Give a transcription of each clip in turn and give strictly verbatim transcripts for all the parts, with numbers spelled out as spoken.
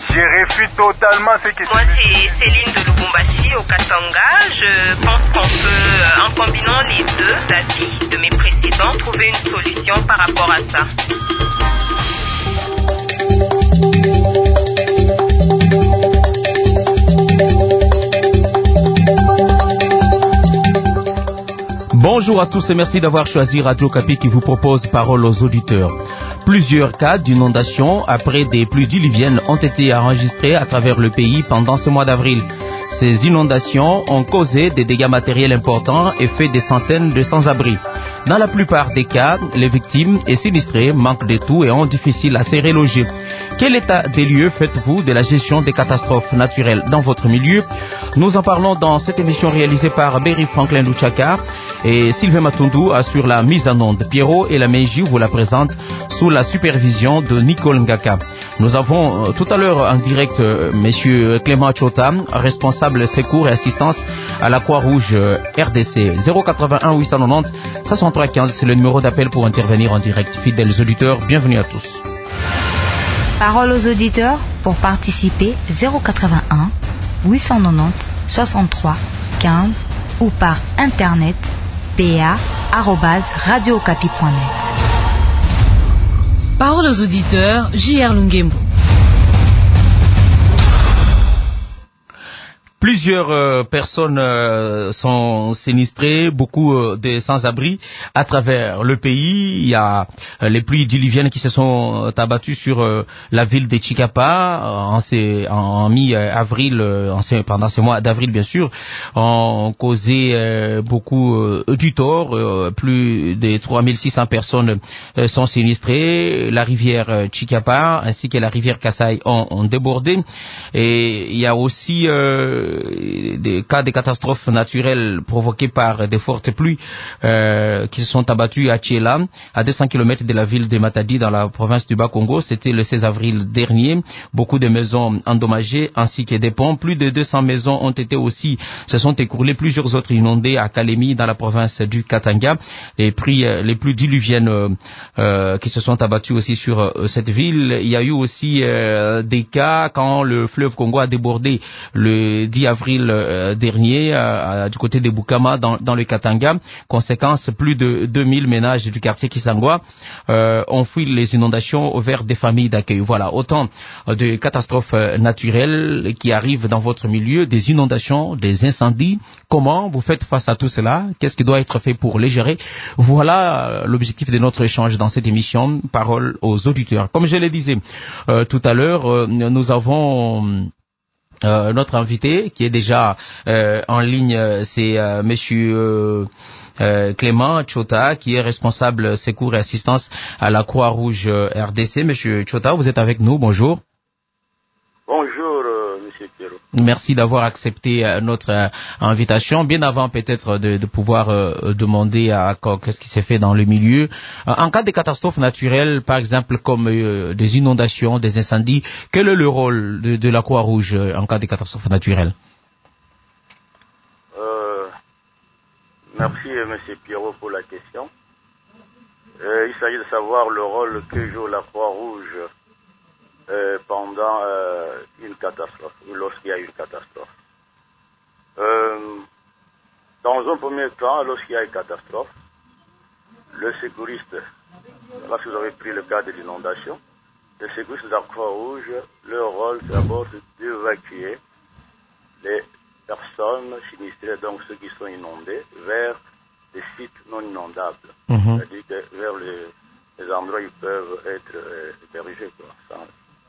Je réfute totalement ce que tu Moi, c'est Céline de Lubumbashi au Katanga. Je pense qu'on peut, en combinant les deux avis de mes précédents, trouver une solution par rapport à ça. Bonjour à tous et merci d'avoir choisi Radio Okapi qui vous propose Parole aux auditeurs. Plusieurs cas d'inondation après des pluies diluviennes ont été enregistrés à travers le pays pendant ce mois d'avril. Ces inondations ont causé des dégâts matériels importants et fait des centaines de sans-abri. Dans la plupart des cas, les victimes et sinistrés manquent de tout et ont difficile à se reloger. Quel état des lieux faites-vous de la gestion des catastrophes naturelles dans votre milieu? Nous en parlons dans cette émission réalisée par Berry Franklin Luchaka et Sylvain Matundu assure la mise en onde. Pierrot et la Meiji vous la présentent sous la supervision de Nicole Ngaka. Nous avons euh, tout à l'heure en direct euh, Monsieur Clément Chota, responsable secours et assistance à la Croix-Rouge euh, R D C. zéro quatre-vingt-un huit cent quatre-vingt-dix soixante-trois quinze, c'est le numéro d'appel pour intervenir en direct. Fidèles auditeurs, bienvenue à tous. Parole aux auditeurs pour participer zéro quatre-vingt-un huit cent quatre-vingt-dix soixante-trois quinze ou par internet p a arobase radio okapi point net. Parole aux auditeurs, J R Lungembo. Plusieurs euh, personnes euh, sont sinistrées, beaucoup euh, de sans-abri à travers le pays. Il y a euh, les pluies diluviennes qui se sont euh, abattues sur euh, la ville de Chikapa euh, en, ces, en, en mi-avril, euh, en ces, pendant ce mois d'avril bien sûr, ont causé euh, beaucoup euh, du tort. Euh, plus de trois mille six cents personnes euh, sont sinistrées. La rivière euh, Chikapa ainsi que la rivière Kasaï ont, ont débordé. Et il y a aussi euh, des cas de catastrophes naturelles provoquées par des fortes pluies euh, qui se sont abattues à Tchéla, à deux cents kilomètres de la ville de Matadi dans la province du Bas-Congo. C'était le seize avril dernier. Beaucoup de maisons endommagées ainsi que des ponts. Plus de deux cents maisons ont été aussi, se sont écoulées. Plusieurs autres inondées à Kalemi dans la province du Katanga. Les pluies, les pluies diluviennes euh, euh, qui se sont abattues aussi sur euh, cette ville. Il y a eu aussi euh, des cas quand le fleuve Congo a débordé le dix avril euh, dernier euh, du côté de Bukama dans, dans le Katanga. Conséquence, plus de deux mille ménages du quartier Kisangwa euh, ont fui les inondations vers des familles d'accueil. Voilà, autant de catastrophes naturelles qui arrivent dans votre milieu, des inondations, des incendies. Comment vous faites face à tout cela? Qu'est-ce qui doit être fait pour les gérer? Voilà l'objectif de notre échange dans cette émission, Parole aux auditeurs. Comme je le disais euh, tout à l'heure, euh, nous avons Euh, notre invité qui est déjà euh, en ligne, c'est euh, Monsieur euh, euh, Clément Chota, qui est responsable secours et assistance à la Croix-Rouge euh, R D C. Monsieur Chota, vous êtes avec nous, bonjour. Bonjour, euh, Monsieur Pierrot. Merci d'avoir accepté euh, notre euh, invitation. Bien avant peut-être de, de pouvoir euh, demander à, à qu'est-ce qui s'est fait dans le milieu. Euh, en cas de catastrophes naturelles, par exemple comme euh, des inondations, des incendies, quel est le rôle de, de la Croix-Rouge euh, en cas de catastrophes naturelles? euh, Merci, Monsieur Pierrot, pour la question. Euh, il s'agit de savoir le rôle que joue la Croix-Rouge Euh, pendant euh, une catastrophe, ou lorsqu'il y a une catastrophe. Euh, dans un premier temps, lorsqu'il y a une catastrophe, le secouriste, là si vous avez pris le cas de l'inondation, le secouriste de la Croix-Rouge, leur rôle c'est d'abord d'évacuer les personnes sinistrées, donc ceux qui sont inondés, vers des sites non inondables. Mm-hmm. C'est-à-dire que vers les, les endroits où ils peuvent être euh, hébergés, quoi, sans,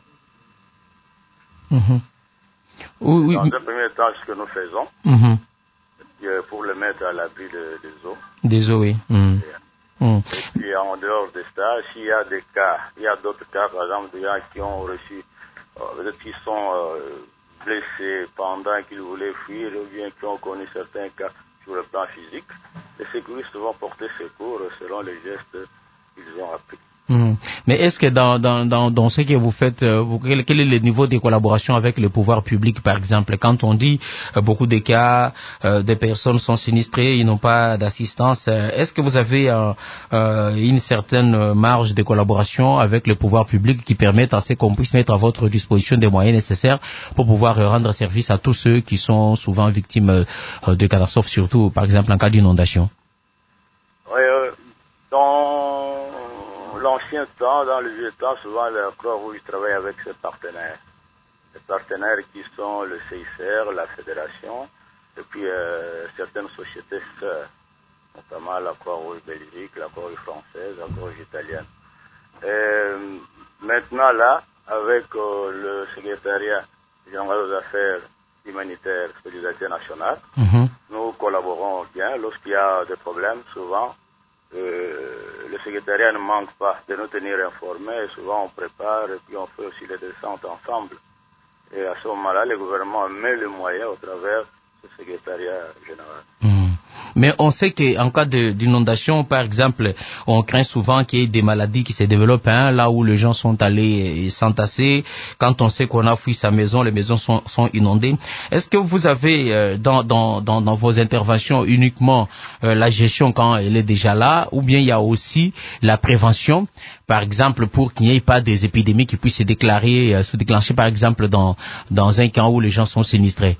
Mmh. Oui, oui. Dans un premier temps, ce que nous faisons, mmh. pour le mettre à l'abri de, des eaux. Des eaux, oui. Mmh. Et, mmh. et puis, en dehors de ça, s'il y a des cas, il y a d'autres cas, par exemple, des gens qui ont reçu, euh, qui sont euh, blessés pendant qu'ils voulaient fuir, ou bien qui ont connu certains cas sur le plan physique, les secouristes vont porter secours selon les gestes qu'ils ont appris. Mmh. Mais est-ce que dans, dans, dans, dans ce que vous faites, euh, vous, quel, quel est le niveau de collaboration avec le pouvoir public, par exemple? Quand on dit euh, beaucoup de cas, euh, des personnes sont sinistrées, ils n'ont pas d'assistance, euh, est-ce que vous avez euh, euh, une certaine marge de collaboration avec le pouvoir public qui permette à ce qu'on puisse mettre à votre disposition des moyens nécessaires pour pouvoir euh, rendre service à tous ceux qui sont souvent victimes euh, de catastrophes, surtout par exemple en cas d'inondation? Oui, euh, dans l'ancien temps, dans le vieux temps, souvent la Croix-Rouge travaille avec ses partenaires. Les partenaires qui sont le C I C R, la Fédération, et puis euh, certaines sociétés sœurs, notamment la Croix-Rouge Belgique, la Croix-Rouge française, la Croix-Rouge italienne. Et maintenant là, avec euh, le secrétariat général aux affaires humanitaires, solidarité nationale, mm-hmm. nous collaborons bien. Lorsqu'il y a des problèmes, souvent, Euh, le secrétariat ne manque pas de nous tenir informés, et souvent on prépare et puis on fait aussi les descentes ensemble. Et à ce moment-là, le gouvernement met le moyen au travers du secrétariat général. Mmh. Mais on sait qu'en cas de, d'inondation, par exemple, on craint souvent qu'il y ait des maladies qui se développent, hein, là où les gens sont allés s'entasser. Quand on sait qu'on a fui sa maison, les maisons sont, sont inondées. Est-ce que vous avez euh, dans, dans, dans, dans vos interventions uniquement euh, la gestion quand elle est déjà là, ou bien il y a aussi la prévention, par exemple, pour qu'il n'y ait pas des épidémies qui puissent se déclarer, euh, se déclencher, par exemple, dans, dans un camp où les gens sont sinistrés?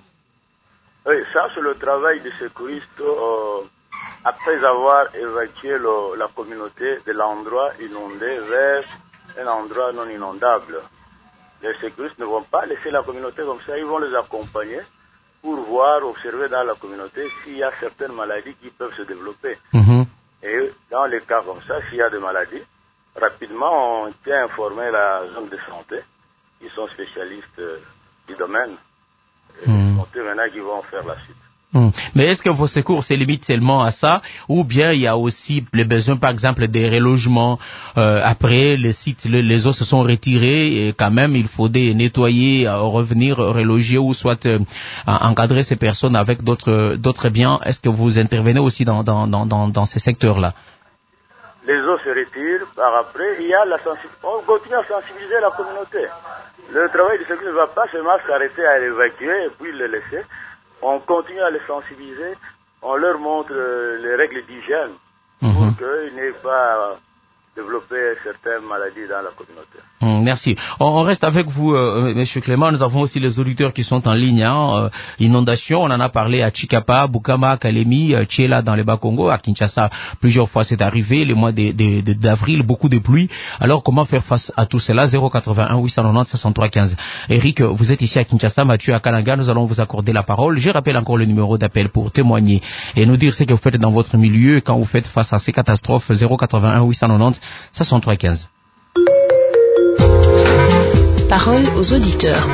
Oui, ça c'est le travail des secouristes euh, après avoir évacué le, la communauté de l'endroit inondé vers un endroit non inondable. Les secouristes ne vont pas laisser la communauté comme ça, ils vont les accompagner pour voir, observer dans la communauté s'il y a certaines maladies qui peuvent se développer. Mm-hmm. Et dans les cas comme ça, s'il y a des maladies, rapidement on tient à informer la zone de santé, qui sont spécialistes euh, du domaine. Et mmh. maintenant qui vont faire la suite. Mmh. Mais est-ce que vos secours se limitent seulement à ça, ou bien il y a aussi les besoins, par exemple, des relogements euh, après les sites, les, les eaux se sont retirées et quand même il faut des nettoyer, euh, revenir reloger ou soit euh, encadrer ces personnes avec d'autres d'autres biens. Est-ce que vous intervenez aussi dans dans dans dans, dans ces secteurs-là? Les eaux se retirent, par après il y a la sensibilisation. On continue à sensibiliser la communauté. Le travail du secours ne va pas seulement s'arrêter à l'évacuer et puis le laisser. On continue à les sensibiliser, on leur montre les règles d'hygiène mmh. pour qu'ils n'aient pas développé certaines maladies dans la communauté. Mmh, merci. On, on reste avec vous, euh, Monsieur Clément. Nous avons aussi les auditeurs qui sont en ligne. Hein. Euh, inondation, on en a parlé à Chikapa, Bukama, Kalemi, euh, Tchela dans le Bas-Congo, à Kinshasa. Plusieurs fois c'est arrivé, les mois de, de, de, d'avril, beaucoup de pluie. Alors comment faire face à tout cela? Zéro quatre-vingt-un huit cent quatre-vingt-dix soixante-trois quinze. Eric, vous êtes ici à Kinshasa, Mathieu à Kananga. Nous allons vous accorder la parole. Je rappelle encore le numéro d'appel pour témoigner et nous dire ce que vous faites dans votre milieu quand vous faites face à ces catastrophes. Zéro quatre-vingt-un huit cent quatre-vingt-dix soixante-trois quinze. Parole aux auditeurs.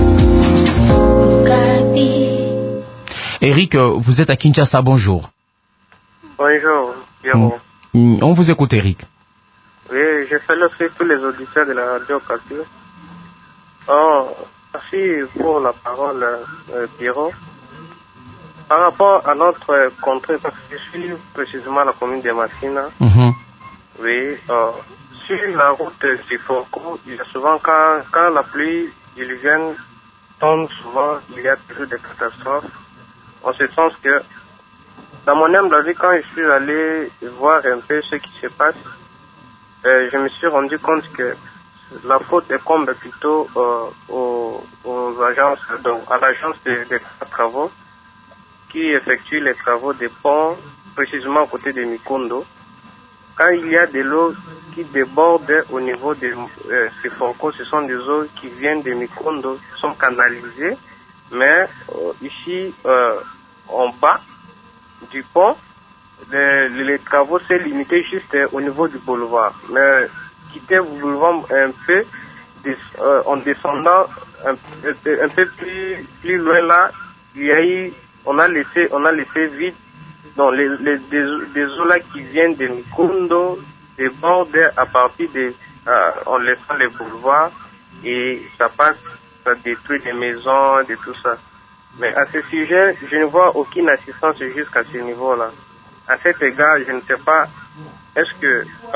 Eric, vous êtes à Kinshasa, bonjour. Bonjour, Pierrot. Mm. On vous écoute, Eric. Oui, je salue tous les auditeurs de la radio Cassio. Oh, merci pour la parole, euh, Pierrot. Par rapport à notre contrée, parce que je suis précisément à la commune de Massina, mm-hmm. oui, euh, sur la route du Foucault, il y a souvent, quand, quand la pluie diluvienne tombe, souvent, il y a toujours des catastrophes. En ce sens que, dans mon humble avis, quand je suis allé voir un peu ce qui se passe, euh, je me suis rendu compte que la faute incombe plutôt euh, aux, aux agences, donc à l'agence des de travaux, qui effectue les travaux des ponts, précisément à côté de Mikondo. Quand il y a de l'eau qui déborde au niveau de euh, ces Fonco, ce sont des eaux qui viennent de Mikondo, qui sont canalisées, mais euh, ici, euh, en bas du pont, les, les travaux s'est limité juste au niveau du boulevard. Mais quitter le boulevard un peu, des, euh, en descendant un, un, un peu plus, plus loin là, il y a eu, on a laissé, on a laissé vide. Donc, les, les, des, des eaux là qui viennent de Mikondo débordent à partir de, euh, en laissant les boulevards et ça passe, ça détruit des maisons, de tout ça. Mais à ce sujet, je ne vois aucune assistance jusqu'à ce niveau-là. À cet égard, je ne sais pas, est-ce que, parce que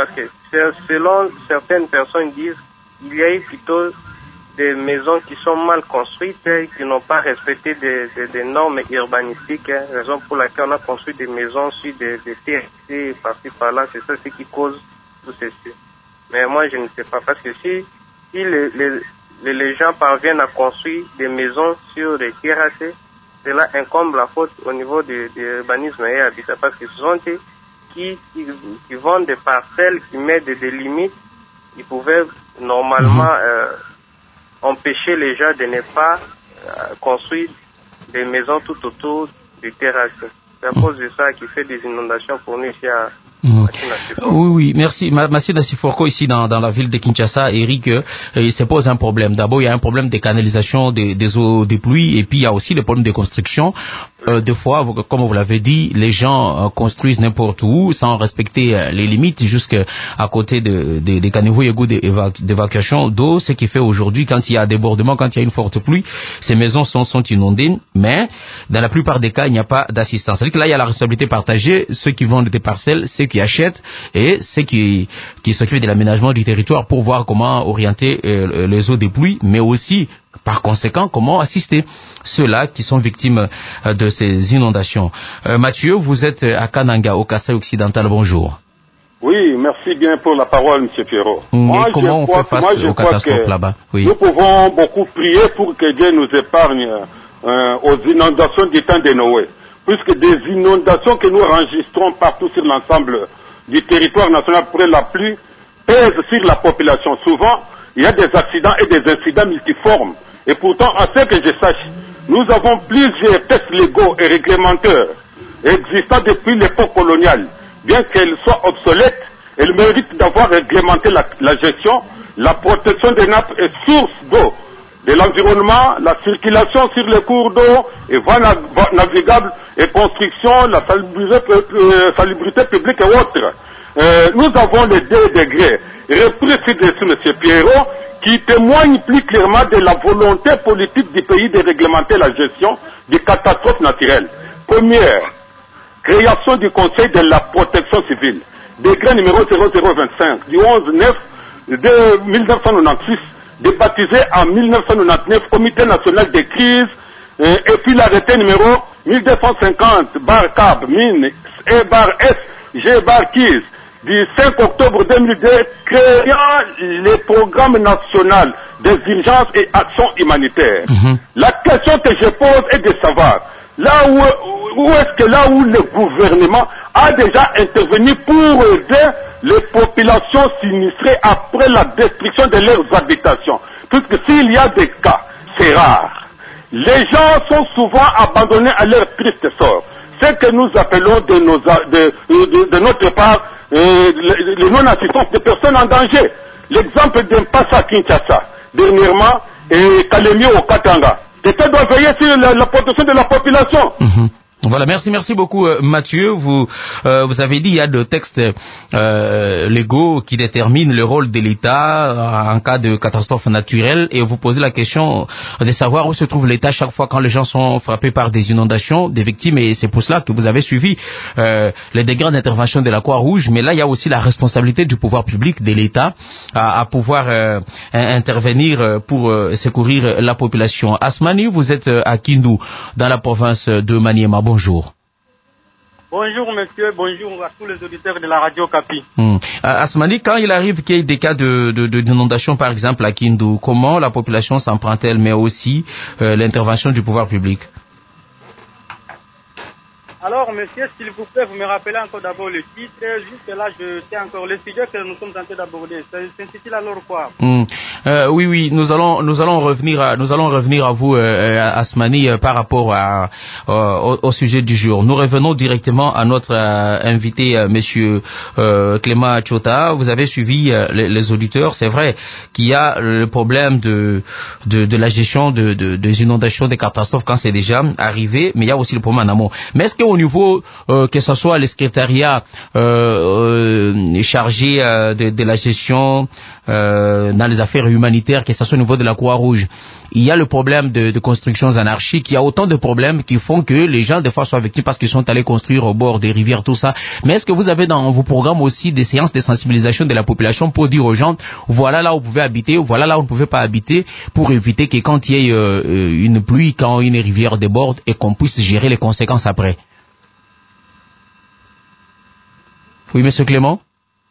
selon certaines personnes disent, il y a eu plutôt des maisons qui sont mal construites, qui n'ont pas respecté des, des, des normes urbanistiques, hein, raison pour laquelle on a construit des maisons sur des, des T R C par-ci par-là, c'est ça ce qui cause tout ceci. Mais moi je ne sais pas, parce que si, si les, les, les gens parviennent à construire des maisons sur des T R C, cela incombe la faute au niveau de, de l'urbanisme et habitat, parce que ce sont eux qui, qui, qui vendent des parcelles, qui mettent des, des limites, ils pouvaient normalement euh, empêcher les gens de ne pas euh, construire des maisons tout autour des terrasses. C'est à cause de ça qui fait des inondations pour nous ici à Mmh. Oui, oui, merci. Massi Nassiforko, ici dans, dans la ville de Kinshasa, Eric, euh, il se pose un problème. D'abord, il y a un problème de canalisation des, des eaux des pluies, et puis il y a aussi le problème de construction. Euh, des fois, comme vous l'avez dit, les gens euh, construisent n'importe où sans respecter euh, les limites jusqu'à côté de, de, des caniveaux égaux d'évacuation d'eau, ce qui fait aujourd'hui, quand il y a débordement, quand il y a une forte pluie, ces maisons sont, sont inondées, mais dans la plupart des cas, il n'y a pas d'assistance. C'est-à-dire que là, il y a la responsabilité partagée, ceux qui vendent des parcelles, ceux qui achètent et ceux qui, qui s'occupent de l'aménagement du territoire pour voir comment orienter euh, les eaux des pluies, mais aussi, par conséquent, comment assister ceux-là qui sont victimes euh, de ces inondations. Euh, Mathieu, vous êtes à Kananga, au Kasaï occidental, bonjour. Oui, merci bien pour la parole, M. Pierrot. Et moi, comment on fait face moi, aux catastrophes là-bas? Oui. Nous pouvons beaucoup prier pour que Dieu nous épargne euh, aux inondations du temps de Noé. Puisque des inondations que nous enregistrons partout sur l'ensemble du territoire national après la pluie pèsent sur la population. Souvent, il y a des accidents et des incidents multiformes. Et pourtant, à ce que je sache, nous avons plusieurs textes légaux et réglementaires existants depuis l'époque coloniale. Bien qu'elles soient obsolètes, elles méritent d'avoir réglementé la, la gestion, la protection des nappes et sources d'eau, de l'environnement, la circulation sur les cours d'eau et voies navigables et construction, la salubrité, euh, salubrité publique et autres. Euh, nous avons les deux degrés repris ci-dessus, M. Pierrot, qui témoignent plus clairement de la volonté politique du pays de réglementer la gestion des catastrophes naturelles. Première, création du Conseil de la protection civile, décret numéro zéro zéro vingt-cinq du onze neuf de mille neuf cent quatre-vingt-seize, débaptisé en mille neuf cent quatre-vingt-dix-neuf Comité national des crises, euh, et puis l'arrêté numéro mille deux cent cinquante bar C A B mine E bar S G bar Kies du cinq octobre deux mille deux créant les programmes nationaux des urgences et actions humanitaires. Mm-hmm. La question que je pose est de savoir là où, où est-ce que là où le gouvernement a déjà intervenu pour aider les populations sinistrées après la destruction de leurs habitations. Puisque s'il y a des cas, c'est rare. Les gens sont souvent abandonnés à leur triste sort. Ce que nous appelons de, nos, de, de, de notre part euh, le, le non-assistance des personnes en danger. L'exemple d'impasse à Kinshasa, dernièrement, et Kalemi au Katanga. L'État doit veiller sur la, la protection de la population. Mm-hmm. Voilà, merci, merci beaucoup euh, Mathieu. Vous, euh, vous avez dit il y a des textes euh, légaux qui déterminent le rôle de l'État en cas de catastrophe naturelle, et vous posez la question de savoir où se trouve l'État chaque fois quand les gens sont frappés par des inondations, des victimes, et c'est pour cela que vous avez suivi euh, les degrés d'intervention de la Croix-Rouge. Mais là, il y a aussi la responsabilité du pouvoir public, de l'État, à, à pouvoir euh, intervenir pour euh, secourir la population. Asmani, vous êtes à Kindu, dans la province de Maniema. Bonjour. Bonjour monsieur, bonjour à tous les auditeurs de la radio Capi. Hmm. Asmani, quand il arrive qu'il y ait des cas de, de, de, d'inondation par exemple à Kindu, comment la population s'en prend-elle, mais aussi euh, l'intervention du pouvoir public? Alors monsieur, s'il vous plaît, vous me rappelez encore d'abord le titre, juste là je tiens encore le sujet que nous sommes en train d'aborder. Ça s'intitule alors quoi? hmm. euh, Oui, oui, nous allons, nous allons revenir à, nous allons revenir à vous, euh, Asmani, euh, par rapport à, euh, au, au sujet du jour. Nous revenons directement à notre euh, invité, euh, monsieur euh, Clément Chota. Vous avez suivi euh, les, les auditeurs. C'est vrai qu'il y a le problème de, de, de la gestion de, de, des inondations, des catastrophes quand c'est déjà arrivé, mais il y a aussi le problème en amont. Mais est-ce que au niveau euh, que ce soit le secrétariat euh, euh, chargé euh, de, de la gestion euh, dans les affaires humanitaires, que ce soit au niveau de la Croix-Rouge, il y a le problème de, de constructions anarchiques. Il y a autant de problèmes qui font que les gens des fois soient victimes parce qu'ils sont allés construire au bord des rivières, tout ça. Mais est-ce que vous avez dans vos programmes aussi des séances de sensibilisation de la population pour dire aux gens, voilà là où vous pouvez habiter, voilà là où vous ne pouvez pas habiter, pour éviter que quand il y ait euh, une pluie, quand une rivière déborde, et qu'on puisse gérer les conséquences après? Oui, monsieur Clément?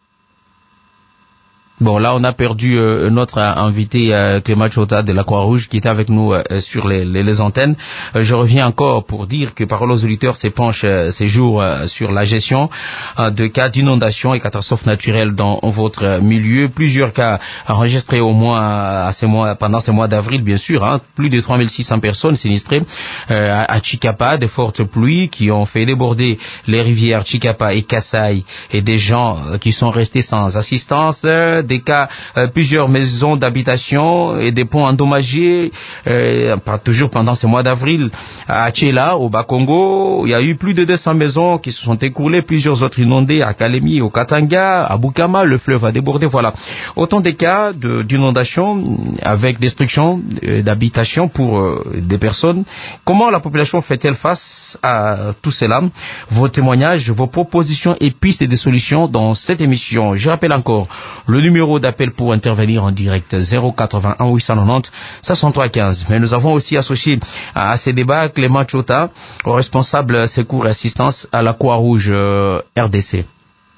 Bon, là, on a perdu euh, notre invité euh, Clément Chota de la Croix-Rouge qui était avec nous euh, sur les, les, les antennes. Euh, je reviens encore pour dire que Parole aux auditeurs s'épanche euh, ces jours euh, sur la gestion euh, de cas d'inondation et catastrophes naturelles dans votre milieu. Plusieurs cas enregistrés au moins à ces mois, pendant ces mois d'avril, bien sûr. Hein, plus de trois mille six cents personnes sinistrées euh, à Chikapa, de fortes pluies qui ont fait déborder les rivières Chikapa et Kassai, et des gens euh, qui sont restés sans assistance. Euh, des cas, euh, plusieurs maisons d'habitation et des ponts endommagés, euh, toujours pendant ce mois d'avril. À Tchéla, au Bas-Congo, il y a eu plus de deux cents maisons qui se sont écoulées, plusieurs autres inondées à Kalemi, au Katanga, à Bukama, le fleuve a débordé, voilà. Autant de cas de, d'inondation avec destruction euh, d'habitation pour euh, des personnes. Comment la population fait-elle face à tout cela? Vos témoignages, vos propositions et pistes de solutions dans cette émission. Je rappelle encore le numéro d'appel pour intervenir en direct, zéro quatre-vingt-un huit cent quatre-vingt-dix soixante-trois quinze. Mais nous avons aussi associé à ces débats Clément Chota, responsable secours et assistance à la Croix-Rouge euh, R D C.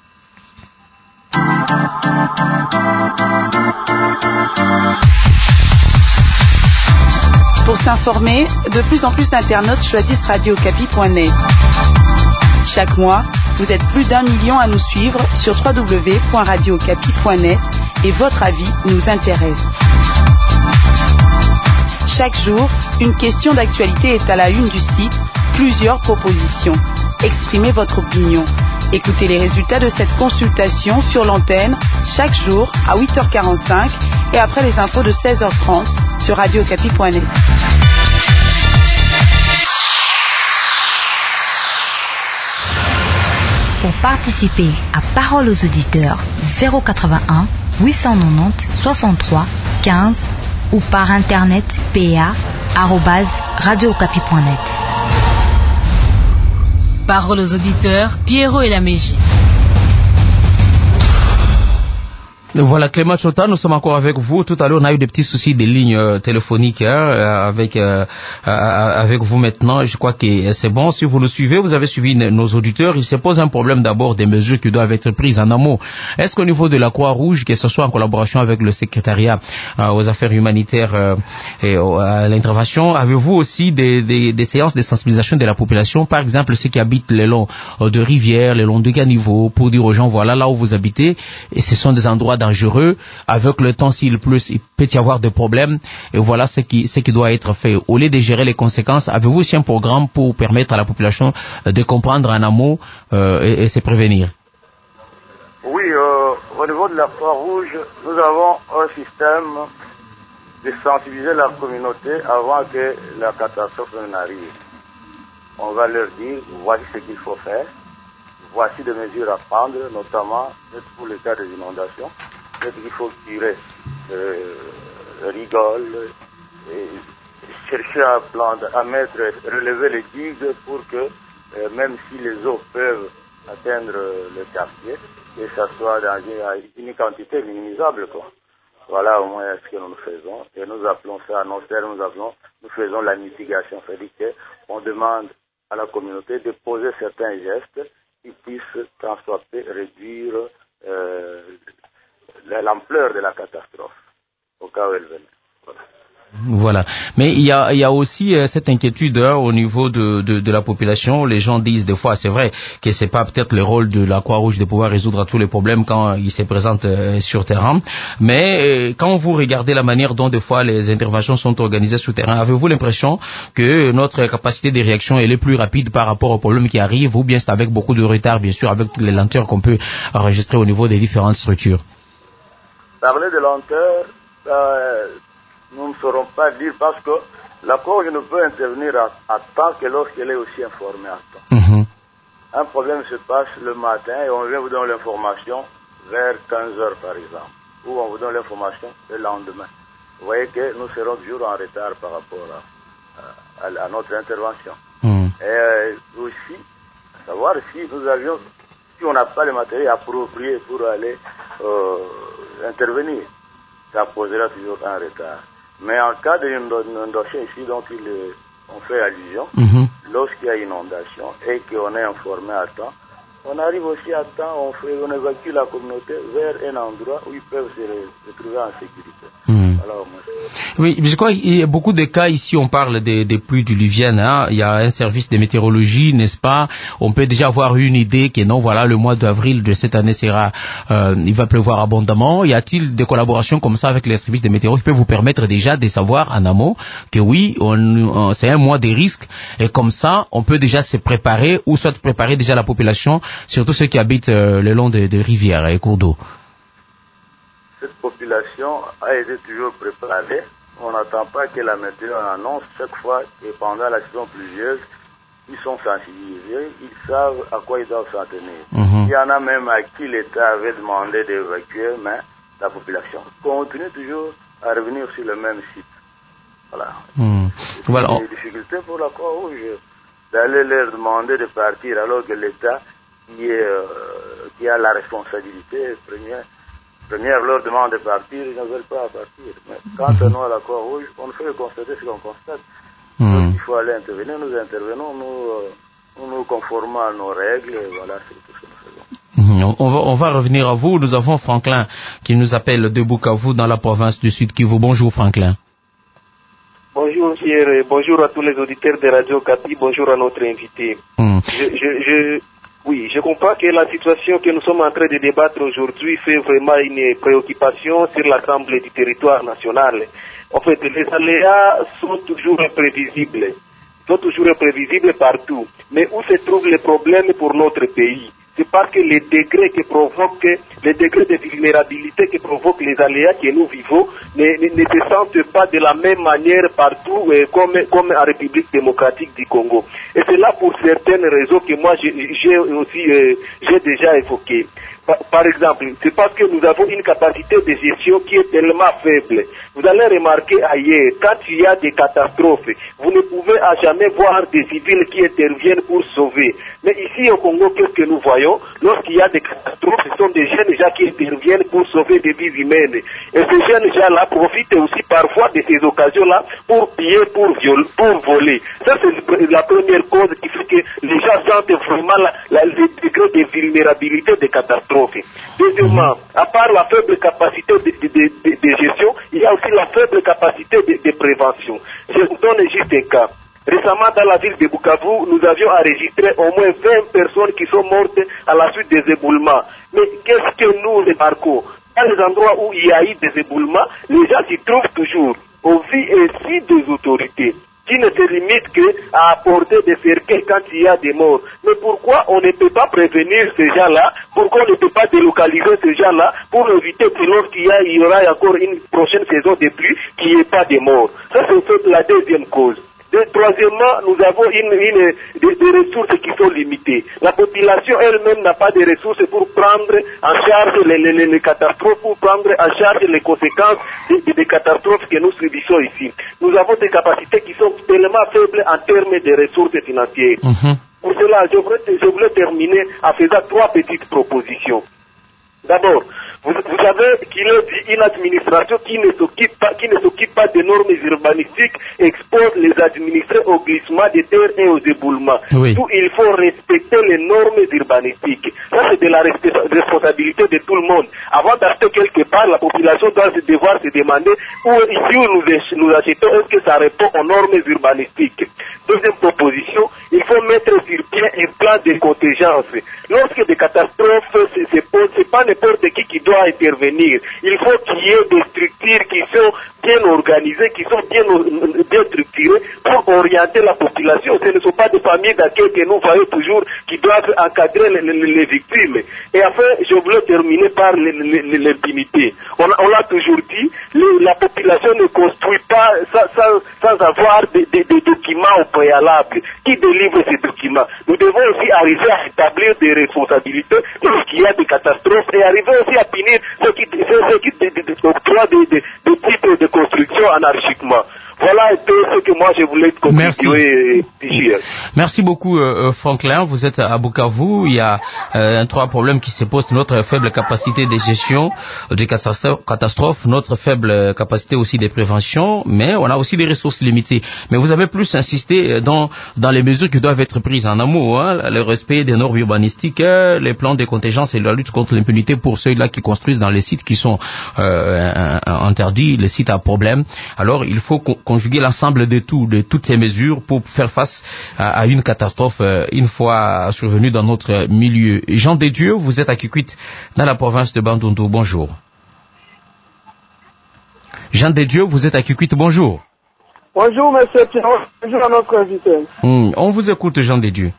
Pour s'informer, de plus en plus d'internautes choisissent radio okapi point net. Chaque mois, vous êtes plus d'un million à nous suivre sur w w w point radio okapi point net et votre avis nous intéresse. Chaque jour, une question d'actualité est à la une du site, plusieurs propositions. Exprimez votre opinion. Écoutez les résultats de cette consultation sur l'antenne chaque jour à huit heures quarante-cinq et après les infos de seize heures trente sur radio okapi point net. Pour participer à Parole aux auditeurs, zéro quatre-vingt-un huit cent quatre-vingt-dix soixante-trois quinze ou par internet p a arobase radio okapi point net. Parole aux auditeurs, Pierrot et la Mégie. Voilà, Clément Chota, nous sommes encore avec vous. Tout à l'heure, on a eu des petits soucis de lignes euh, téléphoniques hein, avec euh, euh, avec vous maintenant. Je crois que c'est bon. Si vous le suivez, vous avez suivi nos auditeurs. Il se pose un problème d'abord des mesures qui doivent être prises en amont. Est-ce qu'au niveau de la Croix-Rouge, que ce soit en collaboration avec le secrétariat euh, aux affaires humanitaires euh, et à l'intervention, avez-vous aussi des, des, des séances de sensibilisation de la population, par exemple ceux qui habitent le long euh, de rivières, le long de caniveaux, pour dire aux gens voilà là où vous habitez et ce sont des endroits dangereux. Avec le temps, s'il pleut, il peut y avoir des problèmes. Et voilà ce qui, ce qui doit être fait. Au lieu de gérer les conséquences, avez-vous aussi un programme pour permettre à la population de comprendre en amont euh, et, et se prévenir? Oui, euh, au niveau de la Croix-Rouge, nous avons un système de sensibiliser la communauté avant que la catastrophe n'arrive. On va leur dire, voici ce qu'il faut faire. Voici des mesures à prendre, notamment pour le cas des inondations. Peut-être qu'il faut tirer euh, rigole et chercher à, plan, à mettre, relever les digues pour que, euh, même si les eaux peuvent atteindre le quartier, que ça soit dans une, une quantité minimisable, quoi. Voilà au moins ce que nous faisons. Et nous appelons ça, à nos termes, nous appelons, nous faisons la mitigation. C'est-à-dire qu'on demande à la communauté de poser certains gestes qui puissent, tant soit peu, réduire euh, l'ampleur de la catastrophe au cas où elle venait. Voilà. Voilà. Mais il y a, il y a aussi euh, cette inquiétude hein, au niveau de, de, de la population. Les gens disent des fois, c'est vrai, que c'est pas peut-être le rôle de la Croix-Rouge de pouvoir résoudre tous les problèmes quand ils se présentent euh, sur terrain. Mais euh, quand vous regardez la manière dont des fois les interventions sont organisées sur terrain, avez-vous l'impression que notre capacité de réaction elle est plus rapide par rapport aux problèmes qui arrivent, ou bien c'est avec beaucoup de retard, bien sûr, avec toutes les lenteurs qu'on peut enregistrer au niveau des différentes structures? Parler de lenteur, euh, nous ne saurons pas dire parce que la Croix ne peut intervenir à, à temps que lorsqu'elle est aussi informée à temps. Mmh. un problème se passe le matin et on vient vous donner l'information vers quinze heures par exemple, ou on vous donne l'information le lendemain. Vous voyez que nous serons toujours en retard par rapport à, à, à notre intervention. Mmh. Et euh, aussi, savoir si nous avions, si on n'a pas le matériel approprié pour aller euh, intervenir, ça posera toujours un retard. Mais en cas d'inondation ici, dont il est, on fait allusion, mmh. lorsqu'il y a inondation et qu'on est informé à temps, on arrive aussi à temps, on, fait, on évacue la communauté vers un endroit où ils peuvent se retrouver en sécurité. Mmh. Alors, moi, oui, je crois qu'il y a beaucoup de cas ici, on parle des, des pluies diluviennes, hein. Il y a un service de météorologie, n'est-ce pas? On peut déjà avoir une idée que non, voilà, le mois d'avril de cette année sera, euh, il va pleuvoir abondamment. Y a-t-il des collaborations comme ça avec les services de météo qui peuvent vous permettre déjà de savoir en amont que oui, on, on, c'est un mois des risques et comme ça, on peut déjà se préparer ou soit préparer déjà la population, surtout ceux qui habitent euh, le long des, des rivières et cours d'eau. Cette population a été toujours préparée. On n'attend pas que la météo annonce chaque fois que pendant la saison pluvieuse, ils sont sensibilisés, ils savent à quoi ils doivent s'en tenir. Mmh. Il y en a même à qui l'État avait demandé d'évacuer, mais la population continue toujours à revenir sur le même site. Voilà. Mmh. C'est voilà. Une difficulté pour la Croix-Rouge d'aller leur demander de partir alors que l'État qui, est, euh, qui a la responsabilité première, Première, leur demande de partir, ils ne veulent pas partir. Mais quand mmh. on est à la Croix-Rouge, on ne fait constater ce qu'on constate. Mmh. Donc il faut aller intervenir, nous intervenons, nous euh, nous, nous conformons à nos règles, et voilà, c'est tout ce que nous faisons. Mmh. On va, on va revenir à vous. Nous avons Franklin qui nous appelle de Bukavu dans la province du Sud Kivu. Bonjour Franklin. Bonjour Pierre, bonjour à tous les auditeurs de Radio Kapi, bonjour à notre invité. Mmh. Je, je, je... Oui, je comprends que la situation que nous sommes en train de débattre aujourd'hui fait vraiment une préoccupation sur l'ensemble du territoire national. En fait, les aléas sont toujours imprévisibles, sont toujours imprévisibles partout. Mais où se trouve le problème pour notre pays? C'est parce que les degrés que provoquent, les degrés de vulnérabilité que provoquent les aléas que nous vivons ne, ne, ne se sentent pas de la même manière partout euh, comme, comme en République démocratique du Congo. Et c'est là pour certaines raisons que moi j'ai aussi euh, j'ai déjà évoquées. Par, par exemple, c'est parce que nous avons une capacité de gestion qui est tellement faible. Vous allez remarquer ailleurs, quand il y a des catastrophes, vous ne pouvez à jamais voir des civils qui interviennent pour sauver. Mais ici au Congo, qu'est-ce que nous voyons? Lorsqu'il y a des catastrophes, ce sont des jeunes gens qui interviennent pour sauver des vies humaines. Et ces jeunes gens-là profitent aussi parfois de ces occasions-là pour piller, pour, viol pour voler. Ça, c'est la première cause qui fait que les gens sentent vraiment la, la, le degré de vulnérabilité des catastrophes. Deuxièmement, à part la faible capacité de, de, de, de, de gestion, il y a aussi la faible capacité de, de prévention. Je vous donne juste un cas. Récemment, dans la ville de Bukavu, nous avions enregistré au moins vingt personnes qui sont mortes à la suite des éboulements. Mais qu'est-ce que nous remarquons? Dans les endroits où il y a eu des éboulements, les gens s'y trouvent toujours, au vu ainsi des autorités, qui ne se limitent qu'à apporter des cercueils quand il y a des morts. Mais pourquoi on ne peut pas prévenir ces gens-là? Pourquoi on ne peut pas délocaliser ces gens-là pour éviter que lorsqu'il y, a, il y aura encore une prochaine saison de pluie, qu'il n'y ait pas de morts? Ça, c'est la deuxième cause. Et troisièmement, nous avons une, une, des, des ressources qui sont limitées. La population elle-même n'a pas de ressources pour prendre en charge les, les, les catastrophes, pour prendre en charge les conséquences des, des catastrophes que nous subissons ici. Nous avons des capacités qui sont tellement faibles en termes de ressources financières. Mm-hmm. Pour cela, je voulais, je voulais terminer en faisant trois petites propositions. D'abord, vous, vous savez qu'il est une administration qui ne s'occupe pas, qui ne s'occupe pas des normes urbanistiques, expose les administrés au glissement des terres et aux éboulements. Oui. Tout, il faut respecter les normes urbanistiques. Ça, c'est de la responsabilité de tout le monde. Avant d'acheter quelque part, la population doit se devoir se demander où ici où nous, nous achetons, est-ce que ça répond aux normes urbanistiques. Deuxième proposition, il faut mettre sur pied un plan de contingence. Lorsque des catastrophes se, se posent, c'est pas n'importe qui qui doit intervenir. Il faut qu'il y ait des structures qui sont bien organisées, qui sont bien, bien structurées pour orienter la population. Ce ne sont pas des familles d'accueil que nous voyons toujours qui doivent encadrer les, les, les victimes. Et enfin, je voulais terminer par l'impunité. On, on l'a toujours dit, les, la population ne construit pas sans, sans, sans avoir des, des, des documents au préalable. Qui délivre ces documents? Nous devons aussi arriver à établir des responsabilités lorsqu'il y a des catastrophes et arriver aussi à punir ceux qui, ceux qui octroient des, des, des titres de construction anarchiquement. Voilà un peu ce que moi je voulais contribuer ici. Merci beaucoup euh, Franklin, vous êtes à Bukavu, il y a euh, trois problèmes qui se posent, notre faible capacité de gestion des catastrophes, notre faible capacité aussi de prévention, mais on a aussi des ressources limitées. Mais vous avez plus insisté dans, dans les mesures qui doivent être prises en amont, hein, le respect des normes urbanistiques, les plans de contingence et la lutte contre l'impunité pour ceux-là qui construisent dans les sites qui sont euh, interdits, les sites à problème. Alors il faut qu'on conjuguer l'ensemble de tout, de toutes ces mesures pour faire face à, à une catastrophe euh, une fois survenue dans notre milieu. Jean Desdieux, vous êtes à Kikwit, dans la province de Bandundu. Bonjour. Jean Desdieux, vous êtes à Kikwit. Bonjour. Bonjour, monsieur Pierrot. Bonjour à notre invité. Mmh, on vous écoute, Jean Desdieux.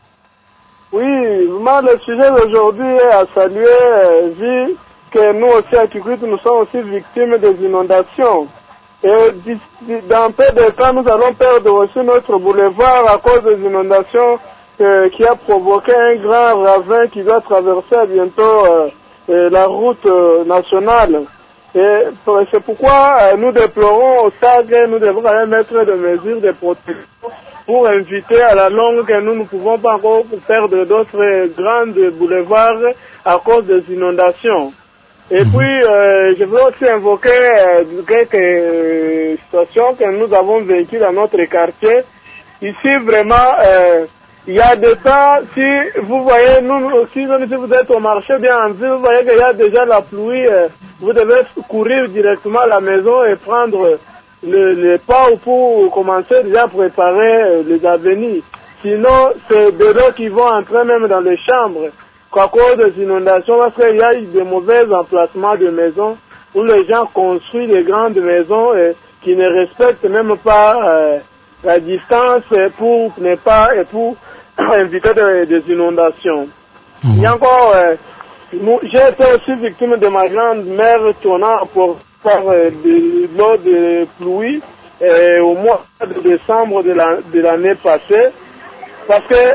Oui, vraiment, le sujet d'aujourd'hui est à saluer, euh, vu que nous aussi à Kikwit, nous sommes aussi victimes des inondations. Et dans peu de temps, nous allons perdre aussi notre boulevard à cause des inondations euh, qui a provoqué un grand ravin qui doit traverser bientôt euh, euh, la route euh, nationale. Et c'est pourquoi euh, nous déplorons au S A G, nous devons quand même mettre des mesures de protection pour inviter à la longue que nous ne pouvons pas encore perdre d'autres grands boulevards à cause des inondations. Et puis, euh, je veux aussi invoquer euh, quelques euh, situations que nous avons vécues dans notre quartier. Ici, vraiment, euh, il y a des temps, si vous voyez, nous aussi, si vous êtes au marché bien en ville, vous voyez qu'il y a déjà la pluie, euh, vous devez courir directement à la maison et prendre le, le pas pour commencer déjà à préparer euh, les avenirs. Sinon, c'est de l'eau qui vont entrer même dans les chambres. À cause des inondations, parce qu'il y a eu de mauvais emplacements de maisons où les gens construisent des grandes maisons et qui ne respectent même pas euh, la distance pour ne pas et pour éviter des, des inondations. Mmh. Il y a encore, euh, j'ai été aussi victime de ma grande-mère tournant pour par euh, de l'eau de pluie euh, au mois de décembre de, la, de l'année passée, parce que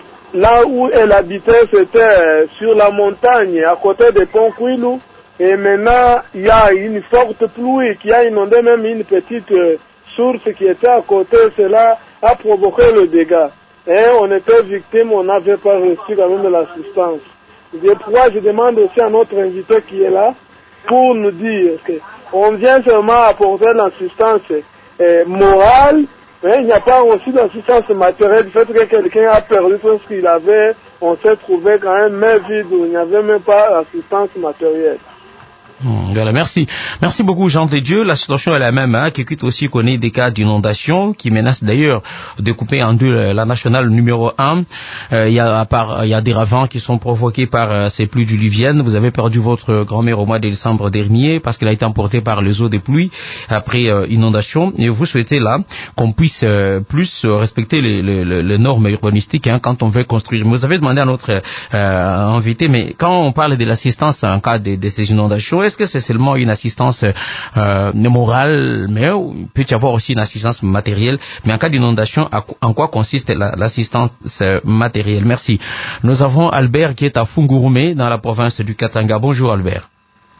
là où elle habitait, c'était euh, sur la montagne, à côté de Pont-Kouilou. Et maintenant, il y a une forte pluie qui a inondé même une petite euh, source qui était à côté. Cela a provoqué le dégât. Et on était victime, on n'avait pas reçu quand même l'assistance. C'est pourquoi je demande aussi à notre invité qui est là, pour nous dire qu'on vient seulement apporter l'assistance euh, morale, mais il n'y a pas aussi d'assistance matérielle du fait que quelqu'un a perdu tout ce qu'il avait. On s'est trouvé quand même main vide où il n'y avait même pas d'assistance matérielle. Mmh, voilà, merci. Merci beaucoup, Jean Desdieux. La situation est la même. Hein. Kikwit aussi connaît des cas d'inondation qui menacent d'ailleurs de couper en deux la nationale numéro un. Euh, il y a, à part, il y a des ravins qui sont provoqués par euh, ces pluies diluviennes. Vous avez perdu votre grand-mère au mois de décembre dernier parce qu'elle a été emportée par les eaux des pluies après euh, inondation. Et vous souhaitez là qu'on puisse euh, plus respecter les, les, les normes urbanistiques hein, quand on veut construire. Vous avez demandé à notre euh, invité, mais quand on parle de l'assistance en cas de, de ces inondations, est-ce que c'est seulement une assistance euh, morale, mais il peut y avoir aussi une assistance matérielle. Mais en cas d'inondation, en quoi consiste la, l'assistance matérielle? Merci. Nous avons Albert qui est à Fungurume, dans la province du Katanga. Bonjour Albert.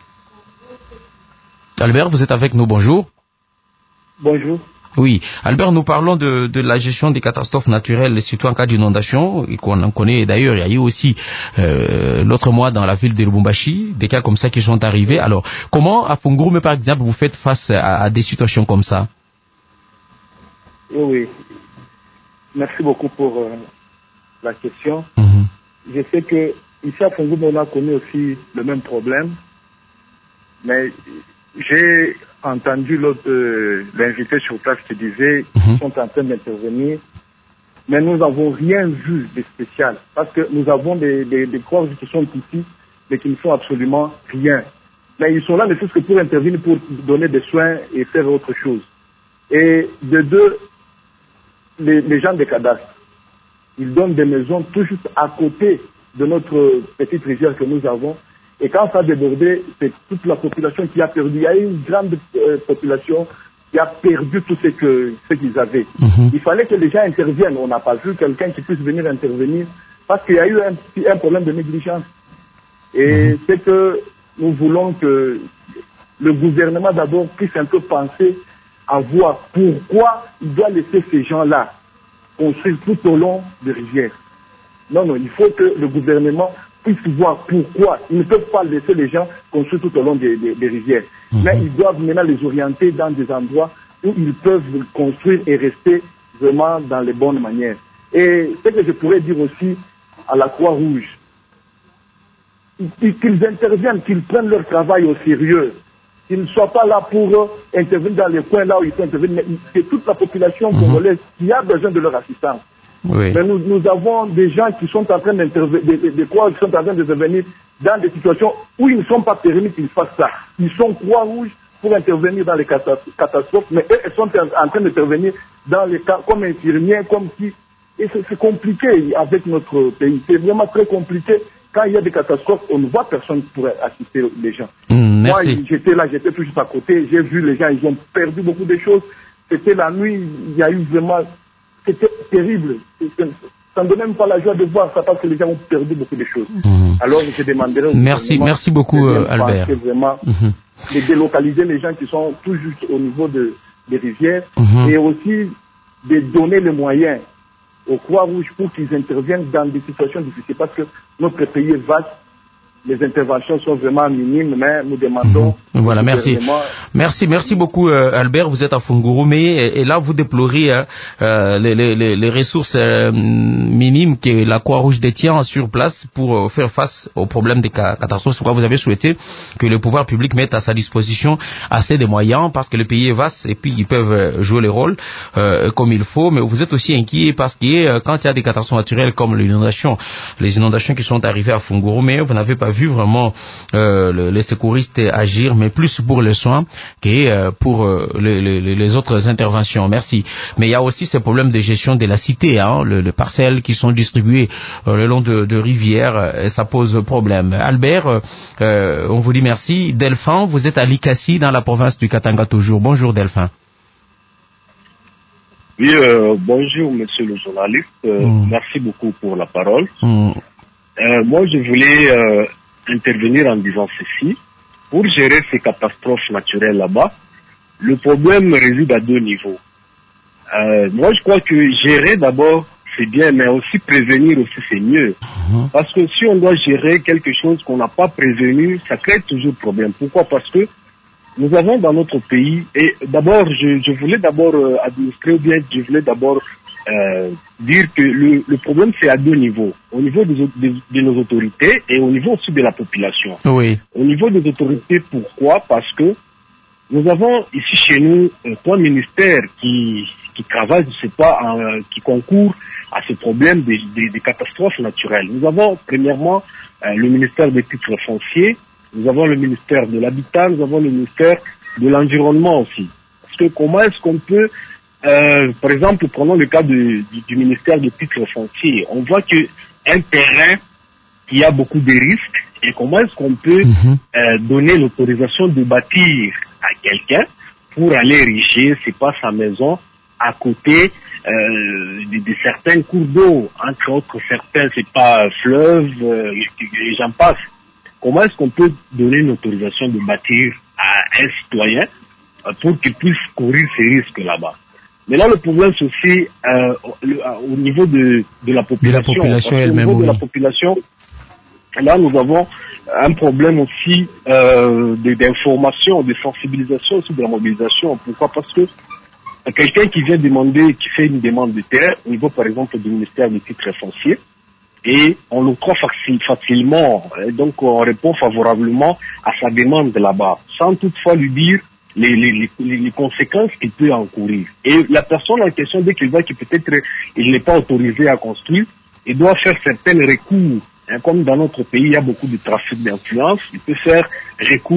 Albert, vous êtes avec nous, bonjour. Bonjour. Oui, Albert, nous parlons de, de la gestion des catastrophes naturelles, surtout en cas d'inondation, et qu'on en connaît d'ailleurs. Il y a eu aussi euh, l'autre mois dans la ville de Lubumbashi, des cas comme ça qui sont arrivés. Alors, comment à Fungurume, par exemple, vous faites face à, à des situations comme ça? Oui, oui. Merci beaucoup pour euh, la question. Mm-hmm. Je sais que ici à Fungurume, on a connu aussi le même problème, mais j'ai entendu l'autre, euh, l'invité sur place qui disait qu'ils mmh. sont en train d'intervenir, mais nous n'avons rien vu de spécial, parce que nous avons des, des, des corps qui sont ici, mais qui ne font absolument rien. mais ils sont là ne serait-ce que pour intervenir, pour donner des soins et faire autre chose. Et de deux, les, les gens des cadastres, ils donnent des maisons tout juste à côté de notre petite rivière que nous avons. Et quand ça a débordé, c'est toute la population qui a perdu. Il y a eu une grande euh, population qui a perdu tout ce que ce qu'ils avaient. Mm-hmm. Il fallait que les gens interviennent. On n'a pas vu quelqu'un qui puisse venir intervenir parce qu'il y a eu un, un problème de négligence. Et mm-hmm. c'est que nous voulons que le gouvernement d'abord puisse un peu penser à voir pourquoi il doit laisser ces gens-là construire tout au long des rivières. Non, non, il faut que le gouvernement puisse voir pourquoi ils ne peuvent pas laisser les gens construire tout au long des, des, des rivières. Mmh. Mais ils doivent maintenant les orienter dans des endroits où ils peuvent construire et rester vraiment dans les bonnes manières. Et ce que je pourrais dire aussi à la Croix-Rouge, qu'ils interviennent, qu'ils prennent leur travail au sérieux, qu'ils ne soient pas là pour intervenir dans les coins là où ils sont intervenir, mais c'est toute la population mmh. congolaise qui a besoin de leur assistance. Oui. Mais nous, nous avons des gens qui sont en train d'intervenir, des, des, des croix qui sont en train d'intervenir dans des situations où ils ne sont pas permis qu'ils fassent ça. Ils sont Croix-Rouge pour intervenir dans les catastrophes, mais eux, ils sont en train d'intervenir dans les cas comme infirmiers, comme qui. Et c'est, c'est compliqué avec notre pays. C'est vraiment très compliqué. Quand il y a des catastrophes, on ne voit personne pour assister les gens. Mmh, Moi, j'étais là, j'étais tout juste à côté. J'ai vu les gens, ils ont perdu beaucoup de choses. C'était la nuit, il y a eu vraiment. C'était terrible. Ça ne donne même pas la joie de voir ça parce que les gens ont perdu beaucoup de choses. Mmh. Alors, je demanderais. Merci, merci beaucoup, euh, Albert. Vraiment mmh. de délocaliser les gens qui sont tout juste au niveau de, des rivières mmh. et aussi de donner les moyens aux Croix-Rouge pour qu'ils interviennent dans des situations difficiles parce que notre pays est vaste. Les interventions sont vraiment minimes, mais nous demandons... Mmh. Voilà, merci. Merci, merci beaucoup euh, Albert, vous êtes à Fungurume et, et là vous déplorez euh, les, les, les ressources euh, minimes que la Croix-Rouge détient sur place pour euh, faire face aux problèmes des catastrophes. C'est pourquoi vous avez souhaité que le pouvoir public mette à sa disposition assez de moyens parce que le pays est vaste et puis ils peuvent jouer le rôle euh, comme il faut, mais vous êtes aussi inquiet parce que euh, quand il y a des catastrophes naturelles comme l'inondation, les inondations qui sont arrivées à Fungurume, vous n'avez pas vu vraiment euh, le, les secouristes agir, mais plus pour les soins que euh, pour euh, les, les, les autres interventions. Merci. Mais il y a aussi ces problèmes de gestion de la cité, hein, le, les parcelles qui sont distribuées euh, le long de, de rivières, et ça pose problème. Albert, euh, on vous dit merci. Delphin, vous êtes à Likasi dans la province du Katanga toujours. Bonjour Delphin. Oui, euh, bonjour monsieur le journaliste. Euh, mmh. Merci beaucoup pour la parole. Mmh. Euh, moi, je voulais euh, intervenir en disant ceci. Pour gérer ces catastrophes naturelles là-bas, le problème réside à deux niveaux. Euh, moi, je crois que gérer d'abord, c'est bien, mais aussi prévenir aussi, c'est mieux. Mmh. Parce que si on doit gérer quelque chose qu'on n'a pas prévenu, ça crée toujours problème. Pourquoi? Parce que nous avons dans notre pays, et d'abord, je, je voulais d'abord euh, administrer, ou bien je voulais d'abord Euh, dire que le, le problème c'est à deux niveaux, au niveau de, de, de nos autorités et au niveau aussi de la population. Oui. Au niveau des autorités, pourquoi? Parce que nous avons ici chez nous euh, trois ministères qui, qui travaillent, je sais pas, euh, qui concourent à ce problème des, des, des catastrophes naturelles. Nous avons premièrement euh, le ministère des titres fonciers, nous avons le ministère de l'habitat, nous avons le ministère de l'environnement aussi. Parce que comment est-ce qu'on peut Euh, par exemple, prenons le cas de, du, du ministère des titres fonciers. On voit que un terrain qui a beaucoup de risques, et comment est-ce qu'on peut mmh. euh, donner l'autorisation de bâtir à quelqu'un pour aller ériger, c'est pas sa maison, à côté euh, de, de certains cours d'eau, entre autres certains, c'est pas fleuve, euh, et j'en passe. Comment est-ce qu'on peut donner une autorisation de bâtir à un citoyen euh, pour qu'il puisse courir ces risques là-bas? Mais là, le problème, c'est aussi euh, le, au niveau de, de la population. De la population elle-même, au niveau oui. de la population, là, nous avons un problème aussi euh, d'information, de sensibilisation, aussi de la mobilisation. Pourquoi? Parce que quelqu'un qui vient demander, qui fait une demande de terre, au niveau, par exemple, du ministère des titres fonciers, et on le croit facile, facilement, et donc on répond favorablement à sa demande là-bas, sans toutefois lui dire Les, les, les, les conséquences qu'il peut encourir. Et la personne en question, dès qu'il voit que peut-être il n'est pas autorisé à construire, il doit faire certains recours. Hein, comme dans notre pays, il y a beaucoup de trafic d'influence, il peut faire recours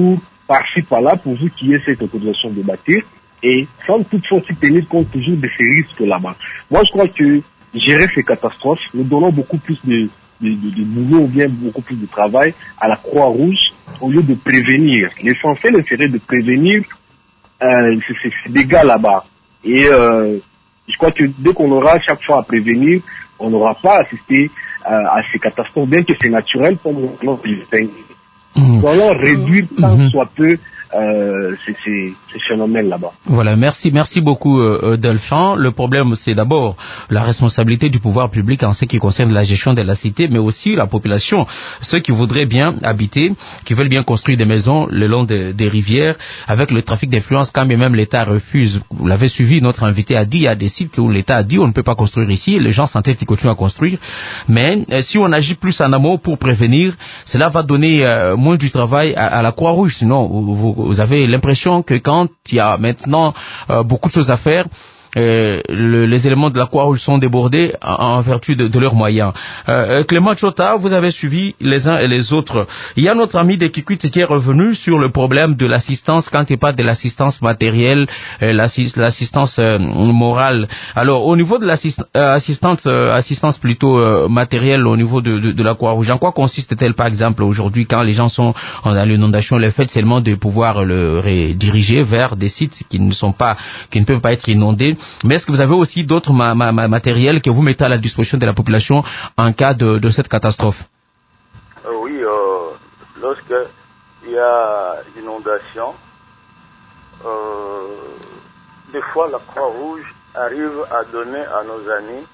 par-ci par-là pourvu qu'il y ait cette autorisation de bâtir, et sans toutefois aussi tenir compte toujours de ces risques là-bas. Moi, je crois que gérer ces catastrophes, nous donnons beaucoup plus de, de, de, de boulot ou bien beaucoup plus de travail à la Croix-Rouge au lieu de prévenir. L'essentiel serait de prévenir euh, ces, ces, ces dégâts là-bas. Et euh, je crois que dès qu'on aura chaque fois à prévenir, on n'aura pas assisté euh, à ces catastrophes, bien que c'est naturel pour nous. Nous allons réduire tant mmh. soit peu Euh, c'est ces phénomènes là-bas. Voilà, merci, merci beaucoup euh, Delphin. Le problème, c'est d'abord la responsabilité du pouvoir public en ce qui concerne la gestion de la cité, mais aussi la population, ceux qui voudraient bien habiter, qui veulent bien construire des maisons le long de, des rivières, avec le trafic d'influence, quand même l'État refuse. Vous l'avez suivi, notre invité a dit, il y a des sites où l'État a dit on ne peut pas construire ici, les gens s'entêtent, ils continuent à construire, mais euh, si on agit plus en amont pour prévenir, cela va donner euh, moins du travail à, à la Croix-Rouge, sinon vous, vous Vous avez l'impression que quand il y a maintenant euh, beaucoup de choses à faire, euh, le, les éléments de la Croix-Rouge sont débordés en, en vertu de, de leurs moyens. Euh, Clément Chota, vous avez suivi les uns et les autres. Il y a notre ami de Kikwit qui est revenu sur le problème de l'assistance, quand il parle de l'assistance matérielle, euh, l'assist, l'assistance euh, morale. Alors, au niveau de l'assistance euh, assistance plutôt euh, matérielle au niveau de, de, de la Croix-Rouge, en quoi consiste-t-elle par exemple aujourd'hui quand les gens sont dans l'inondation, le fait seulement de pouvoir le rediriger vers des sites qui ne sont pas, qui ne peuvent pas être inondés? Mais est-ce que vous avez aussi d'autres ma- ma- ma- matériels que vous mettez à la disposition de la population en cas de, de cette catastrophe? euh, Oui, euh, lorsque il y a inondation, euh, des fois la Croix-Rouge arrive à donner à nos amis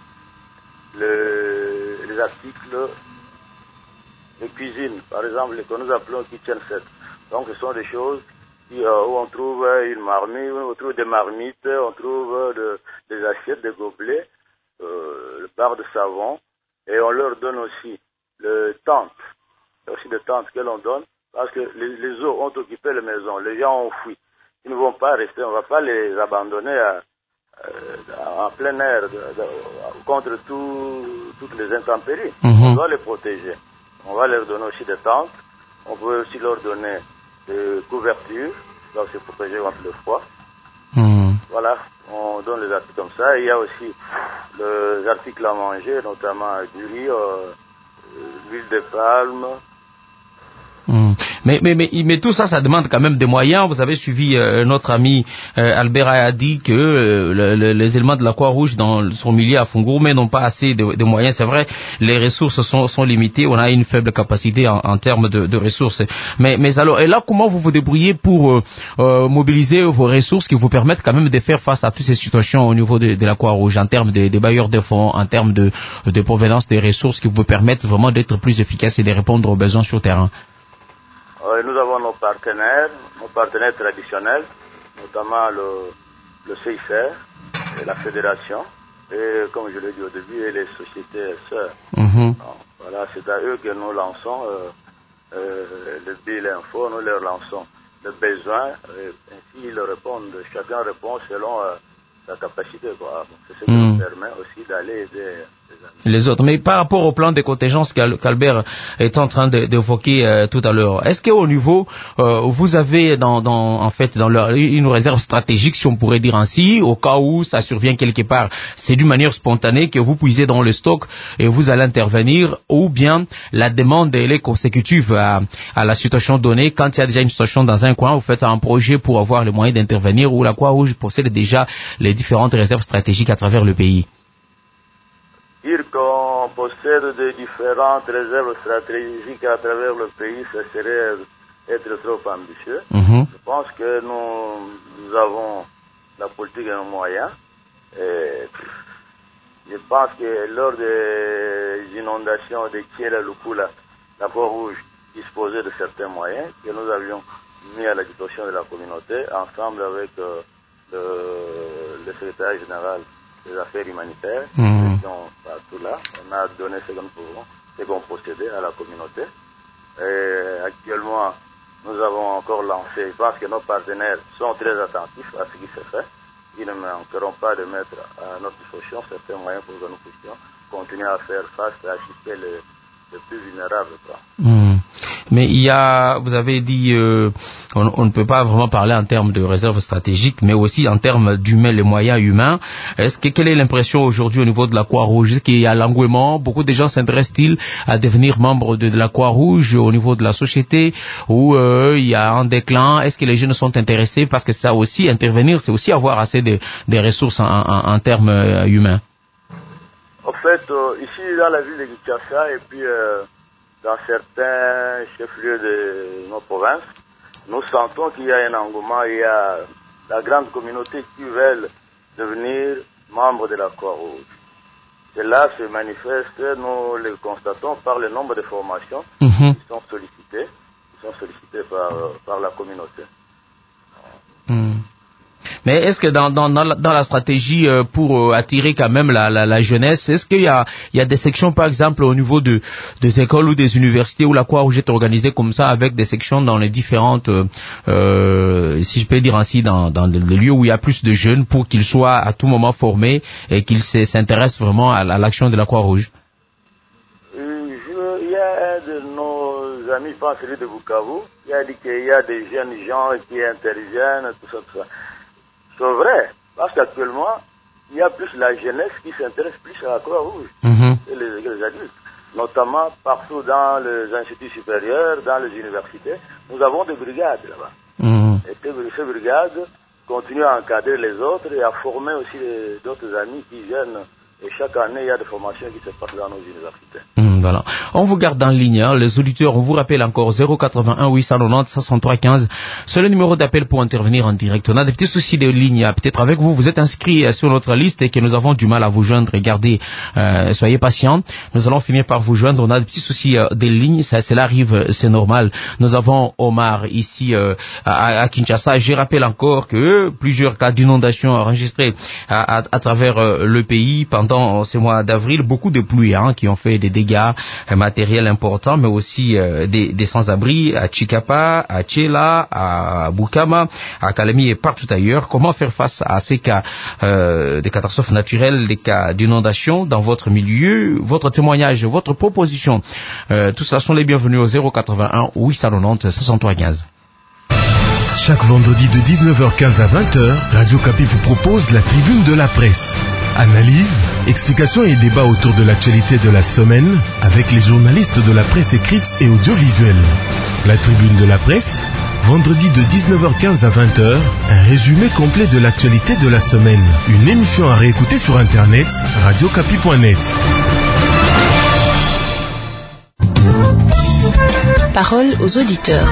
le, les articles de cuisine, par exemple, les que nous appelons kitchen set. Donc ce sont des choses où on trouve une marmite, on trouve des marmites, on trouve de, des assiettes, des gobelets, euh, le bar de savon, et on leur donne aussi le tente, aussi des tentes que l'on donne, parce que les, les eaux ont occupé les maisons, les gens ont fui. Ils ne vont pas rester, on ne va pas les abandonner à, à, en plein air, de, de, contre tout, toutes les intempéries. Mm-hmm. On doit les protéger. On va leur donner aussi des tentes, on peut aussi leur donner de couverture, donc c'est pour protéger contre le froid. Mmh. Voilà, on donne les articles comme ça. Et il y a aussi les articles à manger, notamment du riz, euh, l'huile de palme. Mmh. Mais, mais, mais, mais tout ça, ça demande quand même des moyens. Vous avez suivi euh, notre ami euh, Albert a dit que euh, le, le, les éléments de la Croix-Rouge dans son milieu à Fungourmé n'ont pas assez de, de moyens. C'est vrai, les ressources sont, sont limitées. On a une faible capacité en, en termes de, de ressources. Mais, mais alors, et là, comment vous vous débrouillez pour euh, euh, mobiliser vos ressources qui vous permettent quand même de faire face à toutes ces situations au niveau de, de la Croix-Rouge, en termes de, de bailleurs de fonds, en termes de, de provenance des ressources qui vous permettent vraiment d'être plus efficaces et de répondre aux besoins sur le terrain? Nous avons nos partenaires, nos partenaires traditionnels, notamment le, le C I C R et la Fédération, et comme je l'ai dit au début, et les sociétés sœurs. Mm-hmm. Voilà, c'est à eux que nous lançons euh, euh, le bill info, nous leur lançons le besoin, et ainsi ils répondent, chacun répond selon euh, sa capacité, quoi. C'est ce qui mm. nous permet aussi d'aller aider les autres. Mais par rapport au plan de contingence qu'Albert est en train d'évoquer euh, tout à l'heure, est-ce qu'au niveau, euh, vous avez dans, dans, en fait, dans leur, une réserve stratégique, si on pourrait dire ainsi, au cas où ça survient quelque part, c'est d'une manière spontanée que vous puisez dans le stock et vous allez intervenir, ou bien la demande elle est consécutive à, à la situation donnée. Quand il y a déjà une situation dans un coin, vous faites un projet pour avoir les moyens d'intervenir, ou la Croix-Rouge possède déjà les différentes réserves stratégiques à travers le pays? Dire qu'on possède de différentes réserves stratégiques à travers le pays, ça serait être trop ambitieux. Mm-hmm. Je pense que nous, nous avons la politique et nos moyens. Et je pense que lors des inondations de Thiel-Lukula, la Croix-Rouge disposait de certains moyens que nous avions mis à la disposition de la communauté, ensemble avec euh, le, le secrétaire général des affaires humanitaires, mmh. qui sont partout là. On a donné ce que nous pouvons, ce qu'on possédait à la communauté. Et actuellement, nous avons encore lancé, je pense que nos partenaires sont très attentifs à ce qui se fait. Ils ne manqueront pas de mettre à notre disposition certains moyens pour que nous puissions continuer à faire face et à assister les, les plus vulnérables. Quoi. Mmh. Mais il y a, vous avez dit, euh, on, on ne peut pas vraiment parler en termes de réserve stratégique, mais aussi en termes d'humains, les moyens humains. Est-ce que quelle est l'impression aujourd'hui au niveau de la Croix-Rouge? Est-ce qu'il y a l'engouement? Beaucoup de gens s'intéressent-ils à devenir membres de, de la Croix-Rouge au niveau de la société, ou euh, il y a un déclin? Est-ce que les jeunes sont intéressés? Parce que ça aussi, intervenir, c'est aussi avoir assez de, de ressources en, en, en termes euh, humains. En fait, euh, ici dans la ville de Kinshasa et puis euh, dans certains chefs-lieux de nos provinces, nous sentons qu'il y a un engouement, il y a la grande communauté qui veulent devenir membres de la Croix-Rouge. Cela se manifeste, nous le constatons par le nombre de formations mm-hmm. qui sont sollicitées, qui sont sollicitées par, par la communauté. Mm. Mais est-ce que dans, dans, dans, la, dans la stratégie euh, pour euh, attirer quand même la, la, la jeunesse, est-ce qu'il y a, il y a des sections par exemple au niveau de, des écoles ou des universités où la Croix-Rouge est organisée comme ça avec des sections dans les différentes, euh, euh, si je peux dire ainsi, dans, dans les lieux où il y a plus de jeunes pour qu'ils soient à tout moment formés et qu'ils s'intéressent vraiment à, à l'action de la Croix-Rouge? euh, je, Il y a un de nos amis, pas celui de Bukavu, qui a dit qu'il y a des jeunes gens qui interviennent, tout ça, tout ça. C'est vrai, parce qu'actuellement, il y a plus la jeunesse qui s'intéresse plus à la Croix-Rouge mm-hmm. que les, les adultes. Notamment partout dans les instituts supérieurs, dans les universités, nous avons des brigades là-bas. Mm-hmm. Et ces brigades continuent à encadrer les autres et à former aussi d'autres amis qui viennent. Et chaque année, il y a des formations qui se passent dans nos universités. Mmh, voilà. On vous garde en ligne, hein. Les auditeurs, on vous rappelle encore zéro quatre-vingt-un huit cent quatre-vingt-dix soixante-trois quinze. C'est le numéro d'appel pour intervenir en direct. On a des petits soucis de ligne, peut-être avec vous. Vous êtes inscrit sur notre liste et que nous avons du mal à vous joindre. Regardez, euh, soyez patients. Nous allons finir par vous joindre. On a des petits soucis euh, de ligne. Ça, cela arrive, c'est normal. Nous avons Omar ici euh, à, à Kinshasa. Je rappelle encore que plusieurs cas d'inondation enregistrés à, à, à travers euh, le pays pendant dans ce mois d'avril, beaucoup de pluies hein, qui ont fait des dégâts euh, matériels importants, mais aussi euh, des, des sans-abri à Chikapa, à Tchela, à Bukama, à Kalemi et partout ailleurs. Comment faire face à ces cas euh, de catastrophes naturelles, des cas d'inondation dans votre milieu? Votre témoignage, votre proposition, euh, tout cela sont les bienvenus au zéro quatre-vingt-un huit cent quatre-vingt-dix soixante-trois quinze. Chaque vendredi de dix-neuf heures quinze à vingt heures, Radio Kapi vous propose la tribune de la presse. Analyse, explications et débats autour de l'actualité de la semaine avec les journalistes de la presse écrite et audiovisuelle. La tribune de la presse, vendredi de dix-neuf heures quinze à vingt heures, un résumé complet de l'actualité de la semaine. Une émission à réécouter sur internet, radio kapi point net. Parole aux auditeurs.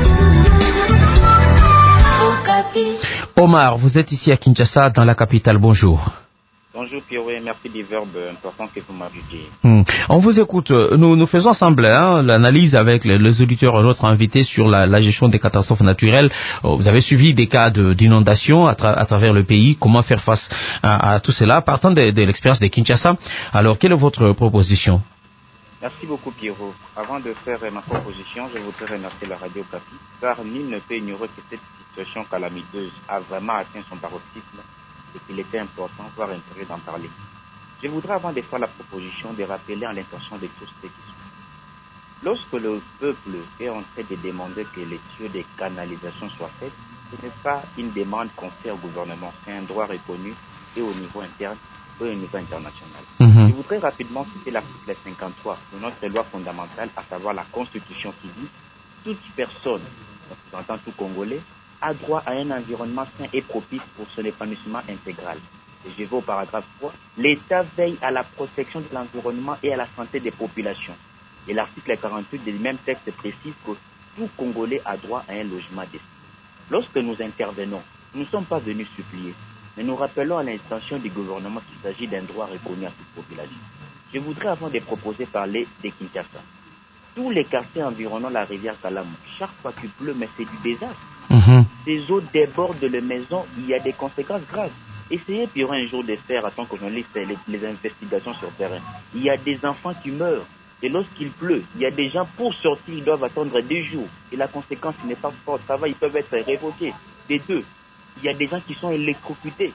Omar, vous êtes ici à Kinshasa, dans la capitale. Bonjour. Bonjour Pierrot, et merci des verbes importants que vous m'avez dit. Hum. On vous écoute. Nous, nous faisons ensemble hein, l'analyse avec les, les auditeurs, notre invité sur la, la gestion des catastrophes naturelles. Vous avez suivi des cas d'inondation à, tra à travers le pays. Comment faire face à, à tout cela, partant de, de l'expérience de Kinshasa. Alors, quelle est votre proposition? Merci beaucoup Pierrot. Avant de faire ma proposition, je voudrais remercier la Radio Kapi, car nul ne peut ignorer que cette situation calamiteuse a vraiment atteint son paroxysme et qu'il était important, voire intérêt d'en parler. Je voudrais, avant de faire la proposition, de rappeler en l'intention de tous ceux qui sont. Lorsque le peuple est en train de demander que les tuyaux de canalisation soient faits, ce n'est pas une demande qu'on fait au gouvernement, c'est un droit reconnu et au niveau interne et au niveau international. Mm-hmm. Je voudrais rapidement citer l'article cinquante-trois de notre loi fondamentale, à savoir la Constitution qui dit « Toute personne, représentant tout Congolais, a droit à un environnement sain et propice pour son épanouissement intégral. » Et je vais au paragraphe trois. L'État veille à la protection de l'environnement et à la santé des populations. Et l'article quarante-huit du même texte précise que tout Congolais a droit à un logement décent. Lorsque nous intervenons, nous ne sommes pas venus supplier, mais nous rappelons à l'intention du gouvernement qu'il s'agit d'un droit reconnu à toute population. Je voudrais, avant de proposer, parler de Kinshasa. Tous les quartiers environnant la rivière Salamou, chaque fois qu'il pleut, mais c'est du désastre. Mmh. Ces eaux débordent les maisons, il y a des conséquences graves. Essayez puis un jour de faire, à tant que journaliste, les, les investigations sur terrain. Il y a des enfants qui meurent. Et lorsqu'il pleut, il y a des gens, pour sortir, ils doivent attendre des jours. Et la conséquence n'est pas forte. Ça va, ils peuvent être révoqués. Des deux, il y a des gens qui sont électrocutés.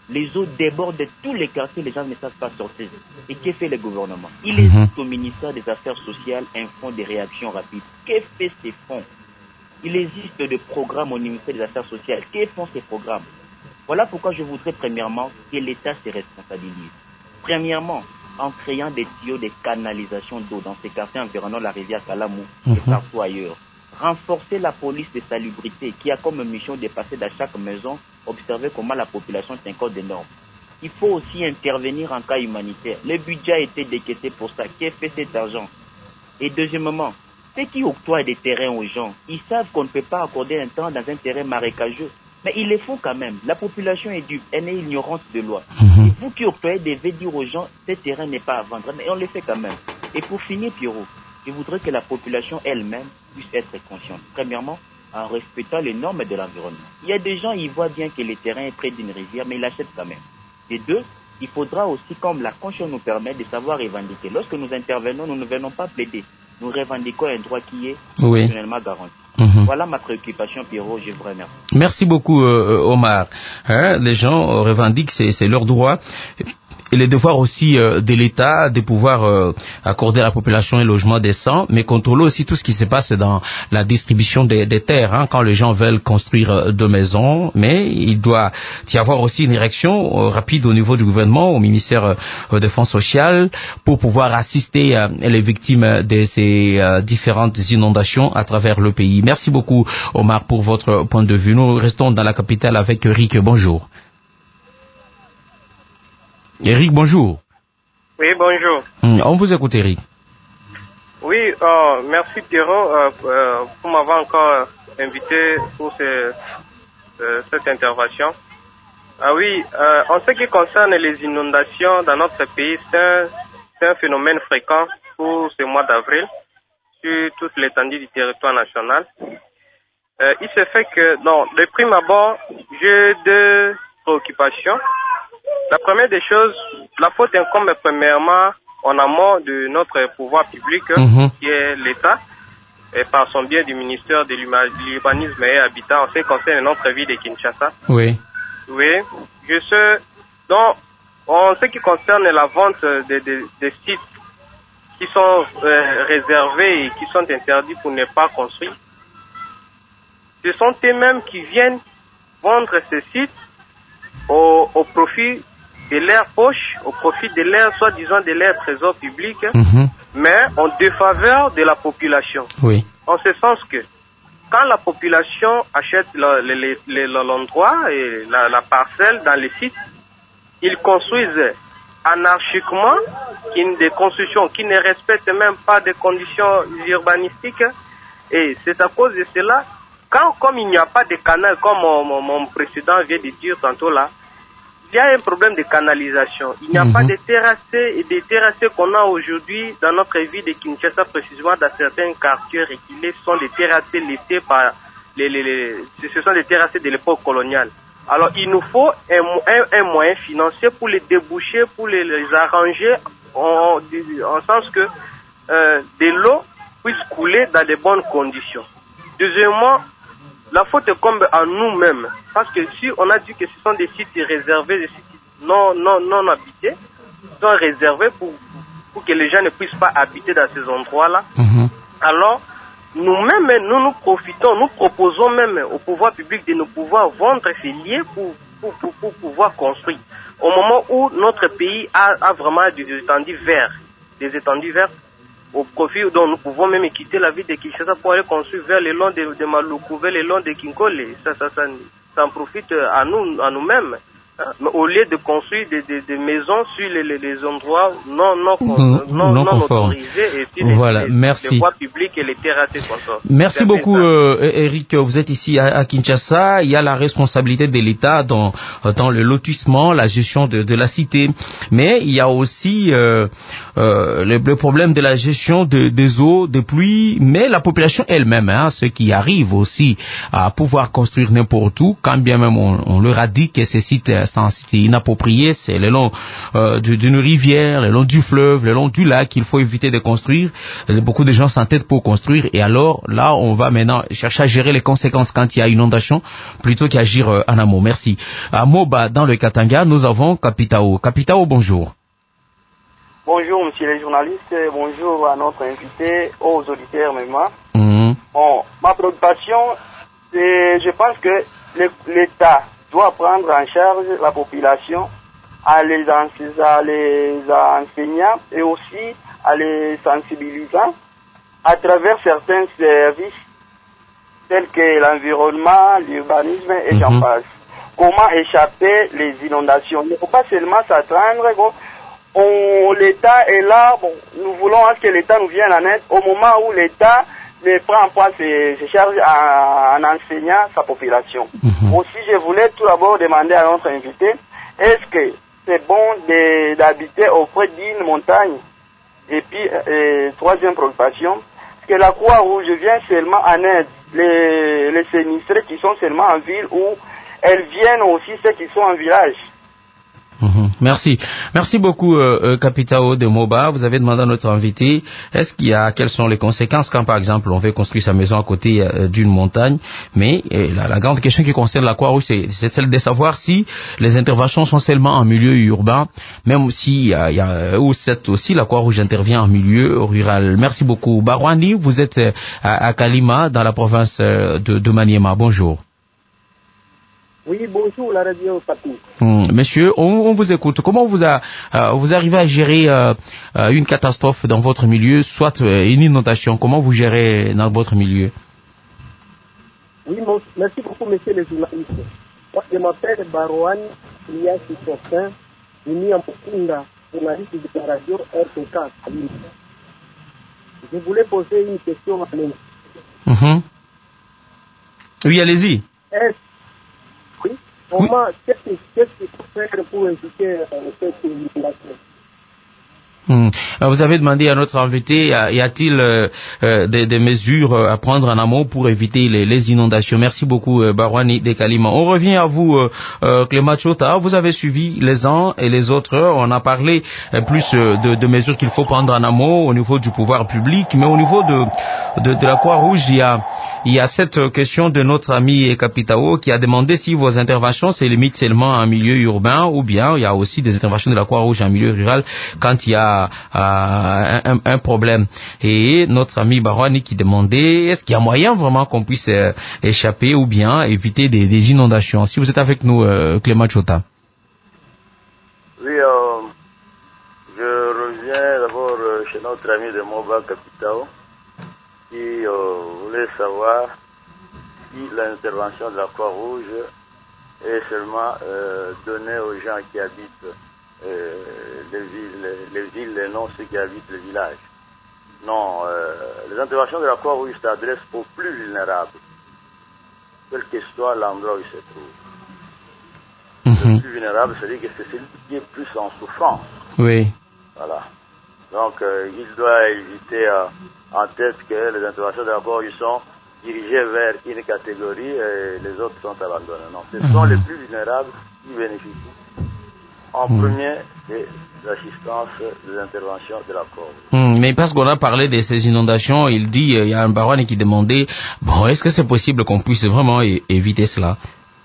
Les eaux débordent de tous les quartiers, les gens ne savent pas sortir. Et que fait le gouvernement? Il Mhm. existe au ministère des Affaires sociales un fonds de réaction rapide. Que fait ces fonds? Il existe des programmes au ministère des Affaires sociales. Que font ces programmes? Voilà pourquoi je voudrais premièrement que l'État se responsabilise. Premièrement, en créant des tuyaux de canalisation d'eau dans ces quartiers environnant la rivière Kalamou Mhm. et partout ailleurs. Renforcer la police de salubrité qui a comme mission de passer dans chaque maison, observer comment la population s'incorde des normes. Il faut aussi intervenir en cas humanitaire. Le budget a été décaissé pour ça. Qu'est-ce que fait cet argent? Et deuxièmement, ceux qui octroient des terrains aux gens, ils savent qu'on ne peut pas accorder un terrain dans un terrain marécageux. Mais ils le font quand même. La population est dupe, elle est ignorante de loi. Mhm. Et vous qui octroyez devez dire aux gens, ce terrain n'est pas à vendre. Mais on le fait quand même. Et pour finir, Pierrot, je voudrais que la population elle-même puisse être consciente. Premièrement, en respectant les normes de l'environnement. Il y a des gens, ils voient bien que le terrain est près d'une rivière, mais ils l'achètent quand même. Et deux, il faudra aussi, comme la conscience nous permet, de savoir revendiquer. Lorsque nous intervenons, nous ne venons pas plaider. Nous revendiquons un droit qui est Oui. constitutionnellement garanti. Mhm. Voilà ma préoccupation, Pierrot, je vous remercie. Merci beaucoup, euh, Omar. Hein, les gens euh, revendiquent, c'est, c'est leur droit. Et le devoir aussi euh, de l'État de pouvoir euh, accorder à la population un logement décent, mais contrôler aussi tout ce qui se passe dans la distribution des, des terres. Hein, quand les gens veulent construire euh, deux maisons, mais il doit y avoir aussi une réaction euh, rapide au niveau du gouvernement, au ministère euh, des Fonds sociaux, pour pouvoir assister euh, les victimes de ces euh, différentes inondations à travers le pays. Merci beaucoup, Omar, pour votre point de vue. Nous restons dans la capitale avec Eric. Bonjour. Eric, bonjour. Oui, bonjour. Hum, On vous écoute, Eric. Oui, euh, merci Pierrot euh, euh, pour m'avoir encore invité pour ce, euh, cette intervention. Ah oui, euh, en ce qui concerne les inondations dans notre pays, c'est un, c'est un phénomène fréquent pour ce mois d'avril sur toute l'étendue du territoire national. Euh, il se fait que, non, de prime abord, j'ai deux préoccupations. La première des choses, la faute incombe premièrement en amont de notre pouvoir public, Mhm. qui est l'État, et par son biais du ministère de l'Uma- l'Urbanisme et Habitat, en ce qui concerne notre ville de Kinshasa. Oui. Oui, je sais. Donc, en ce qui concerne la vente des, des, des sites qui sont euh, réservés et qui sont interdits pour ne pas construire, ce sont eux-mêmes qui viennent vendre ces sites au, au profit de leur poche, au profit de leur, soi-disant, de leur trésor public, Mhm. mais en défaveur de la population. Oui. En ce sens que, quand la population achète la- le- le- le- l'endroit et la, la parcelle dans les sites, ils construisent anarchiquement, qui- des constructions qui ne respectent même pas des conditions urbanistiques. Et c'est à cause de cela, quand, comme il n'y a pas de canal, comme mon, mon, mon précédent vient de dire tantôt là, il y a un problème de canalisation. Il n'y a Mhm. pas de terrassés et des terrassés qu'on a aujourd'hui dans notre ville de Kinshasa, précisément dans certains quartiers reculés, ce sont des terrassés laissés par les, les, les, ce sont des terrassés de l'époque coloniale. Alors il nous faut un, mo- un, un moyen financier pour les déboucher, pour les, les arranger en, en sens que euh, de l'eau puisse couler dans de bonnes conditions. Deuxièmement, la faute incombe à nous-mêmes. Parce que si on a dit que ce sont des sites réservés, des sites non, non, non habités, sont réservés pour, pour que les gens ne puissent pas habiter dans ces endroits-là, Mhm. alors nous-mêmes, nous nous profitons, nous proposons même au pouvoir public de nous pouvoir vendre ces lieux pour, pour, pour, pour pouvoir construire. Au moment où notre pays a, a vraiment des étendues vertes, des étendues vertes, au profit dont nous pouvons même quitter la ville de Kinshasa pour aller construire vers le long de, de Maluku, vers le long de Kinkole. Ça, ça, ça, ça en profite à nous, à nous-mêmes. Hein. Mais au lieu de construire des, des, des maisons sur les, les, les endroits non, non, non, non, non non conformes. autorisés et sur les, Voilà, les, merci. les voies publiques et les terrassés consorts. Merci C'est beaucoup, ça. euh, Eric. Vous êtes ici à, à Kinshasa. Il y a la responsabilité de l'État dans, dans le lotissement, la gestion de, de la cité. Mais il y a aussi euh, euh, le, le problème de la gestion de, des eaux, des pluies, mais la population elle-même, hein, ceux qui arrivent aussi à pouvoir construire n'importe où, quand bien même on, on leur a dit que ces sites l'instant. C'est inapproprié, c'est le long euh, d'une rivière, le long du fleuve, le long du lac qu'il faut éviter de construire. Beaucoup de gens s'entêtent pour construire et alors là, on va maintenant chercher à gérer les conséquences quand il y a inondation plutôt qu'agir euh, en amont. Merci. À Moba, dans le Katanga, nous avons Kapitao. Kapitao, bonjour. Bonjour, monsieur les journalistes. Bonjour à notre invité, aux auditeurs même. Mmh. Bon, ma préoccupation, c'est, je pense que l'État doit prendre en charge la population, à les, à les enseignants et aussi à les sensibilisant à travers certains services tels que l'environnement, l'urbanisme et j'en passe. Comment échapper les inondations? Il ne faut pas seulement s'attendre. Bon, on, l'État est là, bon, nous voulons que l'État nous vienne en aide au moment où l'État ne prend pas ses, ses charges en, en enseignant sa population. Mm-hmm. Aussi, je voulais tout d'abord demander à notre invité, est-ce que c'est bon de, d'habiter auprès d'une montagne? Et puis, euh, troisième préoccupation, que la Croix-Rouge vient seulement en aide les, les sinistrés qui sont seulement en ville ou elles viennent aussi ceux qui sont en village. Mmh, merci. Merci beaucoup, euh, Kapitao de Moba. Vous avez demandé à notre invité, est-ce qu'il y a, quelles sont les conséquences quand, par exemple, on veut construire sa maison à côté euh, d'une montagne? Mais euh, la, la grande question qui concerne la Croix-Rouge, c'est, c'est celle de savoir si les interventions sont seulement en milieu urbain, même si, euh, y a, ou c'est aussi la Croix-Rouge intervient en milieu rural. Merci beaucoup. Barwani, vous êtes euh, à, à Kalima, dans la province euh, de, de Maniema. Bonjour. Oui, bonjour, la radio Patou. Hum, monsieur, on, on vous écoute. Comment vous, a, euh, vous arrivez à gérer euh, euh, une catastrophe dans votre milieu, soit euh, une inondation? Comment vous gérez dans votre milieu? Oui, mon, merci beaucoup, monsieur le journaliste. Moi, je m'appelle Barouane Lia Sissotin, venu en Mukunda, journaliste de la radio R T K. Je voulais poser une question à nous. Mmh. Oui, allez-y. Est-ce Oui. Comment, qu'est-ce qu'il faut faire pour éviter euh, cette inondation? Hum. Vous avez demandé à notre invité, y a-t-il euh, euh, des, des mesures à prendre en amont pour éviter les, les inondations? Merci beaucoup, euh, Barwani de Kalima. On revient à vous, euh, euh, Clément Chota. Vous avez suivi les uns et les autres. On a parlé euh, plus euh, de, de mesures qu'il faut prendre en amont au niveau du pouvoir public, mais au niveau de, de, de la Croix-Rouge, il y a, il y a cette question de notre ami Kapitao qui a demandé si vos interventions se limitent seulement en milieu urbain ou bien il y a aussi des interventions de la Croix-Rouge en milieu rural quand il y a euh, un, un problème. Et notre ami Barwani qui demandait est-ce qu'il y a moyen vraiment qu'on puisse euh, échapper ou bien éviter des, des inondations. Si vous êtes avec nous, euh, Clément Chota. Oui, euh, je reviens d'abord euh, chez notre ami de Moba Kapitao qui euh, voulait savoir si l'intervention de la Croix-Rouge est seulement euh, donnée aux gens qui habitent euh, les villes, les, les villes et non ceux qui habitent les villages. Non, euh, les interventions de la Croix-Rouge s'adressent aux plus vulnérables, quel que soit l'endroit où ils se trouvent. Mm-hmm. Le plus vulnérable, c'est-à-dire que c'est celui qui est plus en souffrance. Oui. Voilà. Donc, euh, il doit éviter euh, en tête que les interventions de la Croix-Rouge sont dirigées vers une catégorie et les autres sont abandonnées. Non, ce sont mm-hmm. les plus vulnérables qui bénéficient en mmh. premier de l'assistance des interventions de la Croix-Rouge. Mmh, mais parce qu'on a parlé de ces inondations, il dit, il y a un baronne qui demandait, bon, est-ce que c'est possible qu'on puisse vraiment é- éviter cela?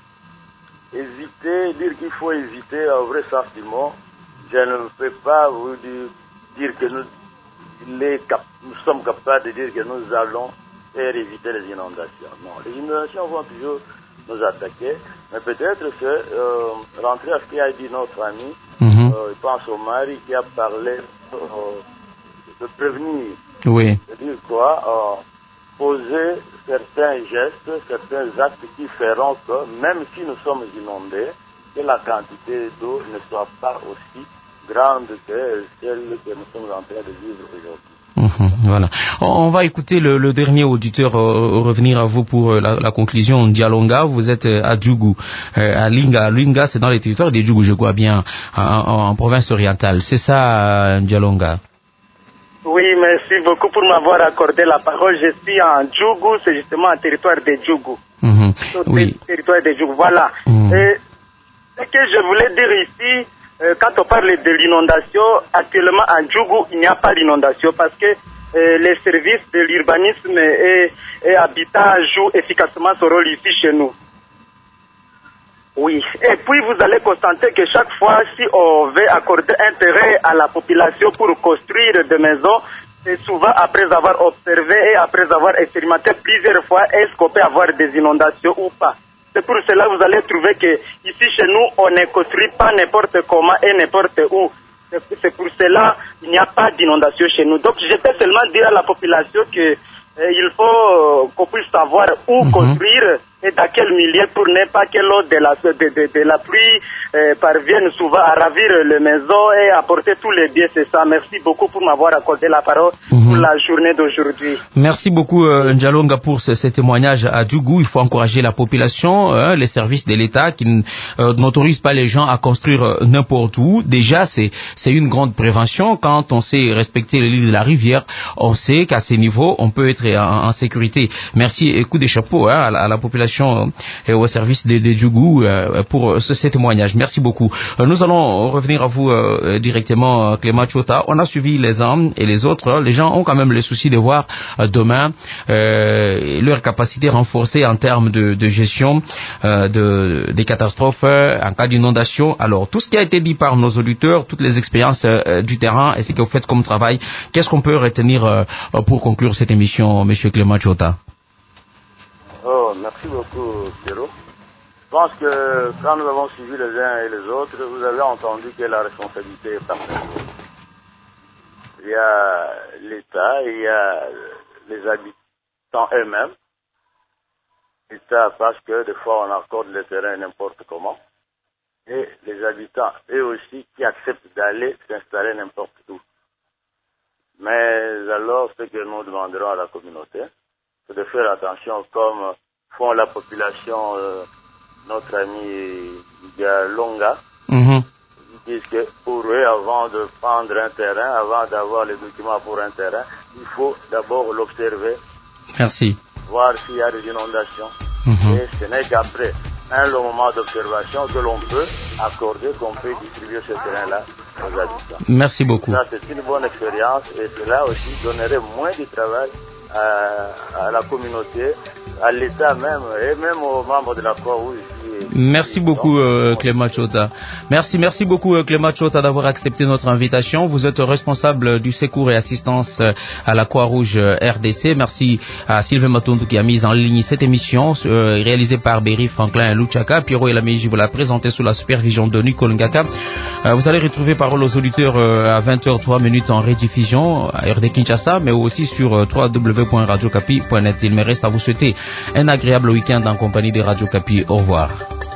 Éviter, dire qu'il faut éviter, au vrai sens du mot, je ne peux pas vous dire, dire que nous, les cap- nous sommes capables de dire que nous allons faire éviter les inondations. Non, les inondations vont toujours nous attaquer, mais peut-être que euh, rentrer à ce qu'a dit notre ami, mm-hmm. euh, je pense au mari qui a parlé euh, de prévenir. Oui. C'est-à-dire quoi euh, poser certains gestes, certains actes qui feront que, même si nous sommes inondés, que la quantité d'eau ne soit pas aussi grande que celle que nous sommes en train de vivre aujourd'hui. Mmh, voilà. On va écouter le, le dernier auditeur euh, revenir à vous pour euh, la, la conclusion. Dialonga, vous êtes euh, à Djougou, euh, à Linga. Linga, c'est dans les territoires de Djougou, je crois bien, en, en, en province orientale. C'est ça, euh, Dialonga? Oui, merci beaucoup pour m'avoir accordé la parole. Je suis en Djougou, c'est justement un territoire de Djougou. Mmh, oui. Territoire de Djougou, voilà. Mmh. Et Ce que je voulais dire ici, euh, quand on parle de l'inondation, actuellement à Djougou, il n'y a pas d'inondation parce que euh, les services de l'urbanisme et, et habitat jouent efficacement ce rôle ici chez nous. Oui, et puis vous allez constater que chaque fois, si on veut accorder intérêt à la population pour construire des maisons, c'est souvent après avoir observé et après avoir expérimenté plusieurs fois, est-ce qu'on peut avoir des inondations ou pas. C'est pour cela que vous allez trouver que ici chez nous, on ne construit pas n'importe comment et n'importe où. C'est pour cela qu'il n'y a pas d'inondation chez nous. Donc je peux seulement dire à la population que euh, il faut euh, qu'on puisse savoir où mm-hmm. construire et dans quel milieu pour ne pas que l'eau de la, de, de, de la pluie euh, parvienne souvent à ravir les maisons et apporter tous les biens. C'est ça. Merci beaucoup pour m'avoir accordé la parole mm-hmm. pour la journée d'aujourd'hui. Merci beaucoup euh, Ndjalonga pour ce, ce témoignage à Djougou. Il faut encourager la population, euh, les services de l'État qui euh, n'autorisent pas les gens à construire euh, n'importe où. Déjà, c'est c'est une grande prévention. Quand on sait respecter les lignes de la rivière, on sait qu'à ces niveaux, on peut être en, en sécurité. Merci et coup de chapeau hein, à, la, à la population et au service des de Djougou euh, pour ce, ce témoignage. Merci beaucoup. Euh, nous allons revenir à vous euh, directement, Clément Tchota. On a suivi les uns et les autres. Les gens ont quand même le souci de voir euh, demain euh, leur capacité renforcée en termes de, de gestion euh, de, des catastrophes euh, en cas d'inondation. Alors, tout ce qui a été dit par nos auditeurs, toutes les expériences euh, du terrain et ce que vous faites comme travail, qu'est-ce qu'on peut retenir euh, pour conclure cette émission, Monsieur Clément Tchota? Oh, merci beaucoup, Pierrot. Je pense que quand nous avons suivi les uns et les autres, vous avez entendu que la responsabilité est partagée. Il y a l'État, il y a les habitants eux-mêmes. L'État parce que des fois on accorde le terrain n'importe comment. Et les habitants, eux aussi, qui acceptent d'aller s'installer n'importe où. Mais alors, ce que nous demanderons à la communauté, c'est de faire attention comme font la population, euh, notre ami Ndjalonga. Mm-hmm. Ils disent que pour eux, avant de prendre un terrain, avant d'avoir les documents pour un terrain, il faut d'abord l'observer. Merci. Voir s'il y a des inondations. Mm-hmm. Et ce n'est qu'après un long moment d'observation que l'on peut accorder, qu'on peut distribuer ce terrain-là aux habitants. Merci beaucoup. Ça, c'est une bonne expérience et cela aussi donnerait moins de travail à, à la communauté, à l'État même et même aux membres de la Croix-Rouge. Merci beaucoup euh, Clément Tchota. Merci, merci beaucoup euh, Clément Tchota d'avoir accepté notre invitation. Vous êtes responsable du secours et assistance euh, à la Croix-Rouge euh, R D C. Merci à Sylvain Matondo qui a mis en ligne cette émission euh, réalisée par Berry Franklin Luchaka. Pierrot Elamiji vous l'a présenté sous la supervision de Nicole Ngaka. Euh, vous allez retrouver Parole aux auditeurs euh, à vingt heures trois minutes en rediffusion à R D Kinshasa, mais aussi sur euh, w w w point radio capi point net. Il me reste à vous souhaiter un agréable week-end en compagnie de Radio Capi. Au revoir.